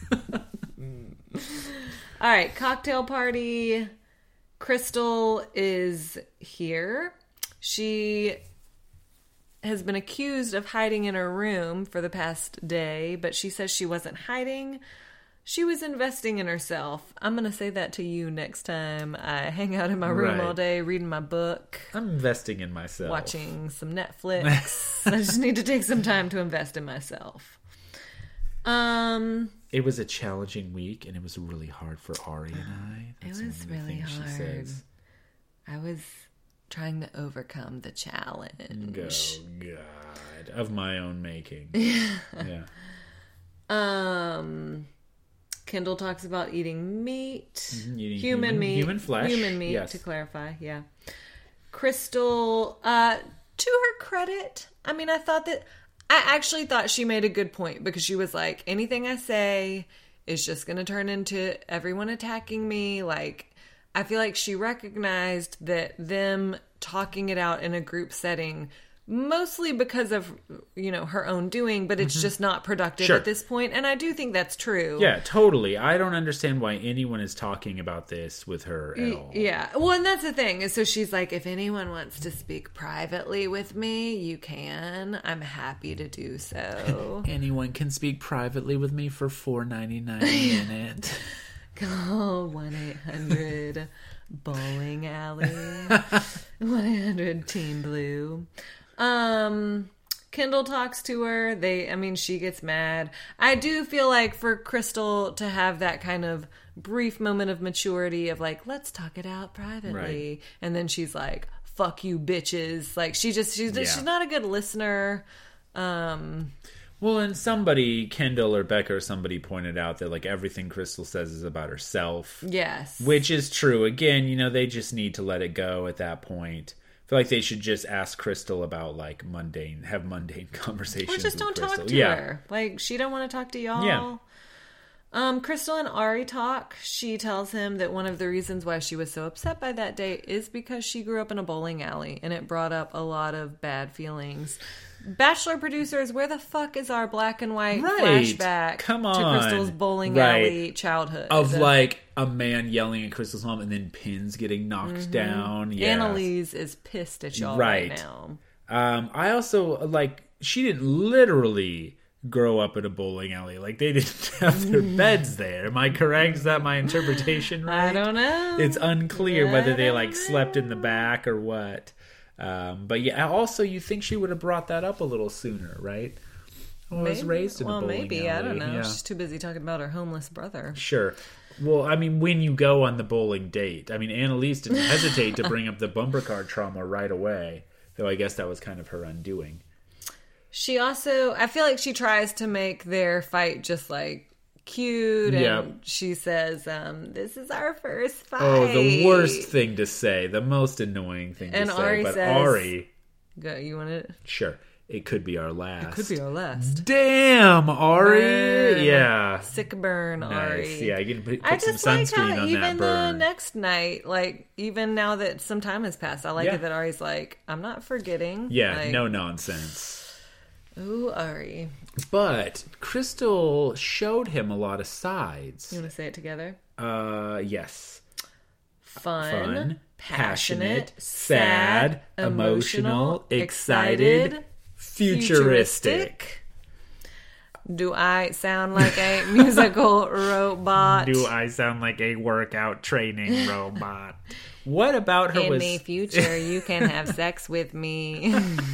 [SPEAKER 3] All right, cocktail party. Crystal is here. She has been accused of hiding in her room for the past day, but she says she wasn't hiding. She was investing in herself. I'm going to say that to you next time I hang out in my room
[SPEAKER 4] Right.
[SPEAKER 3] all day, reading my book,
[SPEAKER 4] I'm investing in myself.
[SPEAKER 3] watching some Netflix. I just need to take some time to invest in myself. Um...
[SPEAKER 4] It was a challenging week, and it was really hard for Ari and I. That's
[SPEAKER 3] It was
[SPEAKER 4] one of the
[SPEAKER 3] really
[SPEAKER 4] things
[SPEAKER 3] hard.
[SPEAKER 4] She says.
[SPEAKER 3] I was trying to overcome the challenge.
[SPEAKER 4] Oh, God. Of my own making. Yeah.
[SPEAKER 3] Um, Kendall talks about eating meat,
[SPEAKER 4] Mhm, eating
[SPEAKER 3] human,
[SPEAKER 4] human-
[SPEAKER 3] meat,
[SPEAKER 4] human flesh,
[SPEAKER 3] human meat.
[SPEAKER 4] yes.
[SPEAKER 3] To clarify, yeah. Crystal, uh, to her credit, I mean, I thought that I actually thought she made a good point because she was like, anything I say is just going to turn into everyone attacking me. Like, I feel like she recognized that them talking it out in a group setting, mostly because of, you know, her own doing, but it's just not productive
[SPEAKER 4] Sure.
[SPEAKER 3] at this point. And I do think that's true.
[SPEAKER 4] Yeah, totally. I don't understand why anyone is talking about this with her at all.
[SPEAKER 3] Yeah. Well, and that's the thing. is So she's like, if anyone wants to speak privately with me, you can. I'm happy to do so.
[SPEAKER 4] Anyone can speak privately with me for four ninety-nine a minute.
[SPEAKER 3] Call one eight hundred bowling alley. one eight hundred Team Blue. Um, Kendall talks to her. They, I mean, she gets mad. I do feel like for Crystal to have that kind of brief moment of maturity of like, let's talk it out privately.
[SPEAKER 4] Right.
[SPEAKER 3] And then she's like, fuck you bitches. Like she just, she's,
[SPEAKER 4] Yeah.
[SPEAKER 3] she's not a good listener. Um,
[SPEAKER 4] Well, and somebody, Kendall or Becca or somebody pointed out that like everything Crystal says is about herself.
[SPEAKER 3] yes.
[SPEAKER 4] Which is true. Again, you know, they just need to let it go at that point. I feel like they should just ask Crystal about like mundane, have mundane conversations.
[SPEAKER 3] Or just
[SPEAKER 4] with
[SPEAKER 3] don't
[SPEAKER 4] Crystal.
[SPEAKER 3] talk to
[SPEAKER 4] yeah.
[SPEAKER 3] her. Like, she don't want to talk to y'all.
[SPEAKER 4] Yeah.
[SPEAKER 3] Um, Crystal and Ari talk. She tells him that one of the reasons why she was so upset by that date is because she grew up in a bowling alley, and it brought up a lot of bad feelings. Bachelor producers, where the fuck is our black and white
[SPEAKER 4] Right.
[SPEAKER 3] flashback
[SPEAKER 4] Come
[SPEAKER 3] to
[SPEAKER 4] on.
[SPEAKER 3] Crystal's bowling
[SPEAKER 4] Right.
[SPEAKER 3] alley childhood?
[SPEAKER 4] Of like a man yelling at Crystal's mom and then pins getting knocked
[SPEAKER 3] Mm-hmm.
[SPEAKER 4] down. Yeah.
[SPEAKER 3] Annalise is pissed at y'all right,
[SPEAKER 4] Right.
[SPEAKER 3] now.
[SPEAKER 4] Um, I also like she didn't literally grow up in a bowling alley. Like they didn't have their beds there. Am I correct? Is that my interpretation right?
[SPEAKER 3] I don't know.
[SPEAKER 4] It's unclear
[SPEAKER 3] I
[SPEAKER 4] whether they
[SPEAKER 3] don't
[SPEAKER 4] like slept in the back or what. Um, but yeah, also you think she would have brought that up a little sooner, right? Well, I was raised in
[SPEAKER 3] well,
[SPEAKER 4] a bowling
[SPEAKER 3] maybe. I don't
[SPEAKER 4] alley.
[SPEAKER 3] know.
[SPEAKER 4] Yeah.
[SPEAKER 3] She's too busy talking about her homeless brother.
[SPEAKER 4] Sure. Well, I mean, when you go on the bowling date, I mean, Annalise didn't hesitate to bring up the bumper car trauma right away, though I guess that was kind of her undoing.
[SPEAKER 3] She also, I feel like she tries to make their fight just like cute, and
[SPEAKER 4] Yep.
[SPEAKER 3] she says, um, "This is our first fight."
[SPEAKER 4] Oh, the worst thing to say, the most annoying thing
[SPEAKER 3] And
[SPEAKER 4] to say.
[SPEAKER 3] Ari
[SPEAKER 4] but
[SPEAKER 3] says-
[SPEAKER 4] Ari,
[SPEAKER 3] Go, you want it?
[SPEAKER 4] sure, it could be our last.
[SPEAKER 3] It could be our last.
[SPEAKER 4] Damn, Ari.
[SPEAKER 3] Burn.
[SPEAKER 4] Yeah.
[SPEAKER 3] Sick burn,
[SPEAKER 4] Nice.
[SPEAKER 3] Ari.
[SPEAKER 4] Yeah, you can put, put
[SPEAKER 3] I
[SPEAKER 4] some
[SPEAKER 3] just like
[SPEAKER 4] sunscreen
[SPEAKER 3] how
[SPEAKER 4] on
[SPEAKER 3] even
[SPEAKER 4] that burn.
[SPEAKER 3] the next night, like even now that some time has passed, I like
[SPEAKER 4] Yeah.
[SPEAKER 3] it that Ari's like, I'm not forgetting.
[SPEAKER 4] Yeah,
[SPEAKER 3] like,
[SPEAKER 4] no nonsense.
[SPEAKER 3] Ooh, Ari.
[SPEAKER 4] But Crystal showed him a lot of sides.
[SPEAKER 3] You want to say it together?
[SPEAKER 4] Uh, yes.
[SPEAKER 3] Fun,
[SPEAKER 4] Fun,
[SPEAKER 3] passionate,
[SPEAKER 4] sad, emotional, excited, futuristic.
[SPEAKER 3] Do I sound like a musical robot?
[SPEAKER 4] Do I sound like a workout training robot? What about her
[SPEAKER 3] In
[SPEAKER 4] was...
[SPEAKER 3] the future, you can have sex with me.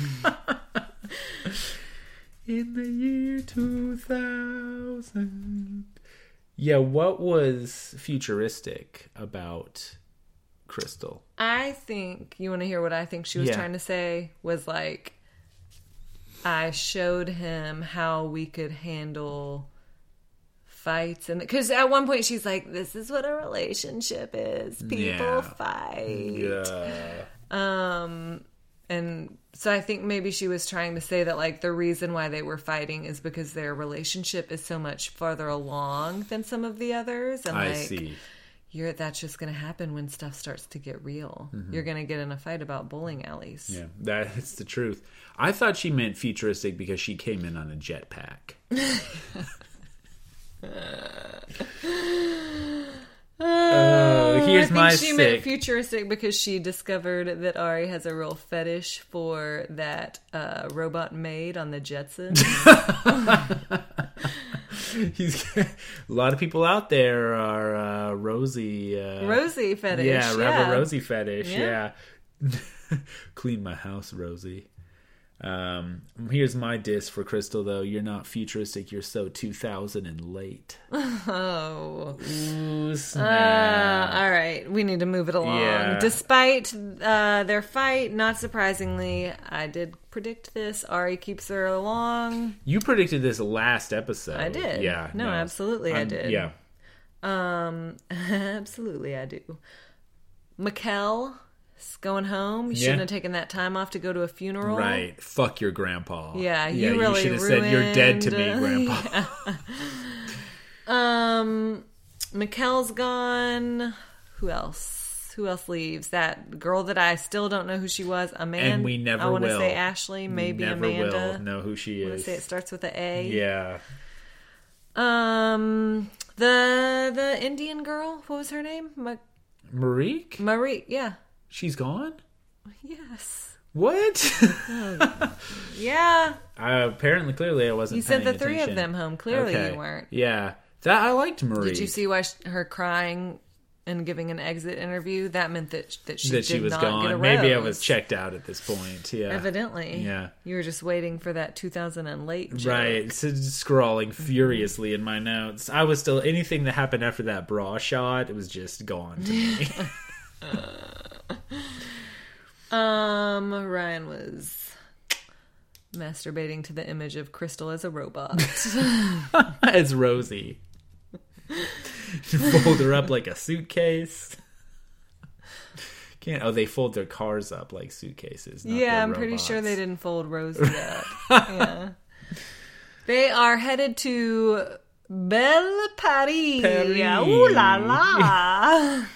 [SPEAKER 4] In the year two thousand. Yeah, what was futuristic about Crystal?
[SPEAKER 3] I think, you want to hear what I think she was
[SPEAKER 4] Yeah.
[SPEAKER 3] trying to say? Was like, I showed him how we could handle fights. And because at one point she's like, this is what a relationship is. People
[SPEAKER 4] Yeah.
[SPEAKER 3] fight.
[SPEAKER 4] Yeah.
[SPEAKER 3] Um, and so I think maybe she was trying to say that, like, the reason why they were fighting is because their relationship is so much farther along than some of the others. And
[SPEAKER 4] I
[SPEAKER 3] like,
[SPEAKER 4] see.
[SPEAKER 3] You're, that's just going to happen when stuff starts to get real. You're going to get in a fight about bowling alleys.
[SPEAKER 4] Yeah, that's the truth. I thought she meant futuristic because she came in on a jetpack. Uh, here's
[SPEAKER 3] I think
[SPEAKER 4] my
[SPEAKER 3] she
[SPEAKER 4] sick.
[SPEAKER 3] meant futuristic because she discovered that Ari has a real fetish for that uh, robot maid on the Jetsons.
[SPEAKER 4] He's a lot of people out there are uh, Rosie. Uh,
[SPEAKER 3] Rosie fetish.
[SPEAKER 4] Yeah,
[SPEAKER 3] Yeah,
[SPEAKER 4] have a Rosie fetish.
[SPEAKER 3] Yeah.
[SPEAKER 4] Yeah. Clean my house, Rosie. Um, here's my diss for Crystal, though. You're not futuristic. You're so two thousand and late.
[SPEAKER 3] Oh.
[SPEAKER 4] Ooh,
[SPEAKER 3] Uh,
[SPEAKER 4] snap.
[SPEAKER 3] all right, we need to move it along.
[SPEAKER 4] Yeah.
[SPEAKER 3] Despite uh, their fight, not surprisingly, I did predict this. Ari keeps her along.
[SPEAKER 4] You predicted this last episode.
[SPEAKER 3] I did.
[SPEAKER 4] Yeah.
[SPEAKER 3] No, absolutely I
[SPEAKER 4] I'm-
[SPEAKER 3] did.
[SPEAKER 4] Yeah.
[SPEAKER 3] Um, absolutely, I do. Mikkel is going home. You
[SPEAKER 4] Yeah.
[SPEAKER 3] shouldn't have taken that time off to go to a funeral.
[SPEAKER 4] Right. Fuck your grandpa.
[SPEAKER 3] Yeah, you really
[SPEAKER 4] should have said you're dead to me,
[SPEAKER 3] ruined-
[SPEAKER 4] grandpa.
[SPEAKER 3] Um, Mikkel's gone. Who else? Who else leaves? That girl that I still don't know who she was. Amanda.
[SPEAKER 4] And we never
[SPEAKER 3] I want to
[SPEAKER 4] will.
[SPEAKER 3] say Ashley. Maybe
[SPEAKER 4] Never
[SPEAKER 3] Amanda.
[SPEAKER 4] will know who she
[SPEAKER 3] I want to
[SPEAKER 4] is.
[SPEAKER 3] say it starts with a A.
[SPEAKER 4] Yeah.
[SPEAKER 3] Um, the the Indian girl. What was her name? Ma-
[SPEAKER 4] Marique?
[SPEAKER 3] Marie. Yeah.
[SPEAKER 4] She's gone?
[SPEAKER 3] Yes.
[SPEAKER 4] What?
[SPEAKER 3] Yeah.
[SPEAKER 4] uh, apparently, clearly, I wasn't
[SPEAKER 3] You sent
[SPEAKER 4] paying
[SPEAKER 3] the three of
[SPEAKER 4] attention.
[SPEAKER 3] them home. Clearly,
[SPEAKER 4] Okay.
[SPEAKER 3] you weren't.
[SPEAKER 4] Yeah. That I liked Marie.
[SPEAKER 3] Did you see why sh- her crying and giving an exit interview? That meant that that she
[SPEAKER 4] that
[SPEAKER 3] did
[SPEAKER 4] she was
[SPEAKER 3] not get a
[SPEAKER 4] gone? Maybe I
[SPEAKER 3] rose.
[SPEAKER 4] was checked out at this point. Yeah.
[SPEAKER 3] Evidently.
[SPEAKER 4] Yeah.
[SPEAKER 3] You were just waiting for that two thousand and late joke.
[SPEAKER 4] Right, so just scrawling furiously in my notes. I was still anything that happened after that bra shot. It was just gone to me.
[SPEAKER 3] Um, Ryan was masturbating to the image of Crystal as a robot.
[SPEAKER 4] As Rosie, fold her up like a suitcase. Can't. Oh, they fold their cars up like suitcases. Not
[SPEAKER 3] yeah,
[SPEAKER 4] their
[SPEAKER 3] I'm pretty
[SPEAKER 4] robots.
[SPEAKER 3] sure they didn't fold Rosie up. Yeah. They are headed to Belle Paris.
[SPEAKER 4] Paris.
[SPEAKER 3] Ooh la la.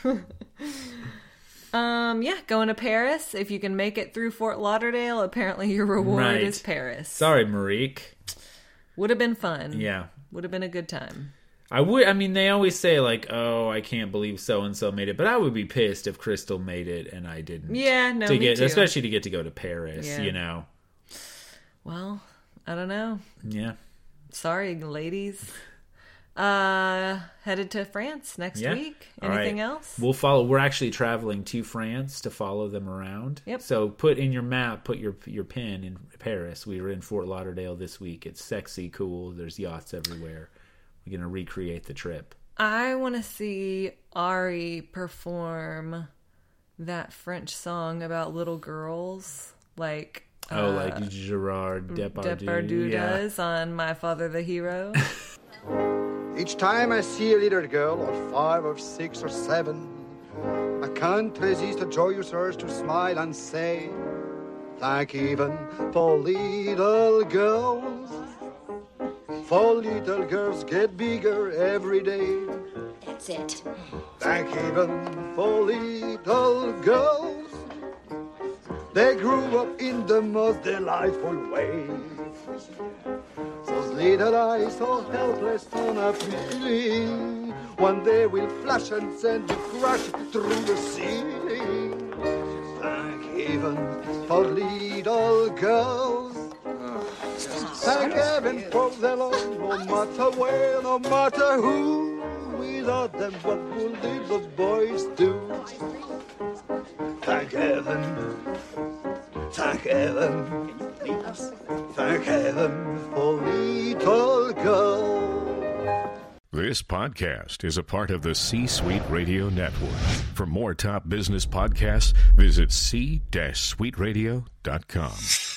[SPEAKER 3] Um, yeah, going to Paris. If you can make it through Fort Lauderdale, apparently your reward
[SPEAKER 4] Right.
[SPEAKER 3] is Paris.
[SPEAKER 4] Sorry, Marique.
[SPEAKER 3] Would have been fun.
[SPEAKER 4] Yeah.
[SPEAKER 3] Would have been a good time.
[SPEAKER 4] I would. I mean, they always say like, "Oh, I can't believe so and so made it," but I would be pissed if Crystal made it and I didn't.
[SPEAKER 3] Yeah, no,
[SPEAKER 4] to
[SPEAKER 3] me
[SPEAKER 4] get,
[SPEAKER 3] too.
[SPEAKER 4] especially to get to go to Paris.
[SPEAKER 3] Yeah.
[SPEAKER 4] You know.
[SPEAKER 3] Well, I don't know.
[SPEAKER 4] Yeah.
[SPEAKER 3] Sorry, ladies. Uh, headed to France next
[SPEAKER 4] Yeah.
[SPEAKER 3] week.
[SPEAKER 4] All
[SPEAKER 3] Anything
[SPEAKER 4] right.
[SPEAKER 3] else?
[SPEAKER 4] We'll follow. We're actually traveling to France to follow them around.
[SPEAKER 3] Yep.
[SPEAKER 4] So put in your map, put your your pin in Paris. We were in Fort Lauderdale this week. It's sexy, cool. There's yachts everywhere. We're gonna recreate the trip.
[SPEAKER 3] I want to see Ari perform that French song about little girls, like
[SPEAKER 4] Oh,
[SPEAKER 3] uh,
[SPEAKER 4] like Gerard Depardieu.
[SPEAKER 3] Depardieu
[SPEAKER 4] yeah.
[SPEAKER 3] does on My Father the Hero.
[SPEAKER 8] Each time I see a little girl, or five or six or seven, I can't resist a joyous urge to smile and say, Thank heaven for little girls. For little girls get bigger every day.
[SPEAKER 9] That's it.
[SPEAKER 8] Thank heaven for little girls. They grew up in the most delightful way. Those little eyes so helpless and appealing. One day will flash and send you crashing through the ceiling. Thank heaven for little girls. Thank heaven for their love, no matter where, no matter who. Without them, what will little boys do? Thank heaven, thank heaven, thank heaven for little girls.
[SPEAKER 10] This podcast is a part of the C-Suite Radio Network. For more top business podcasts, visit c suite radio dot com.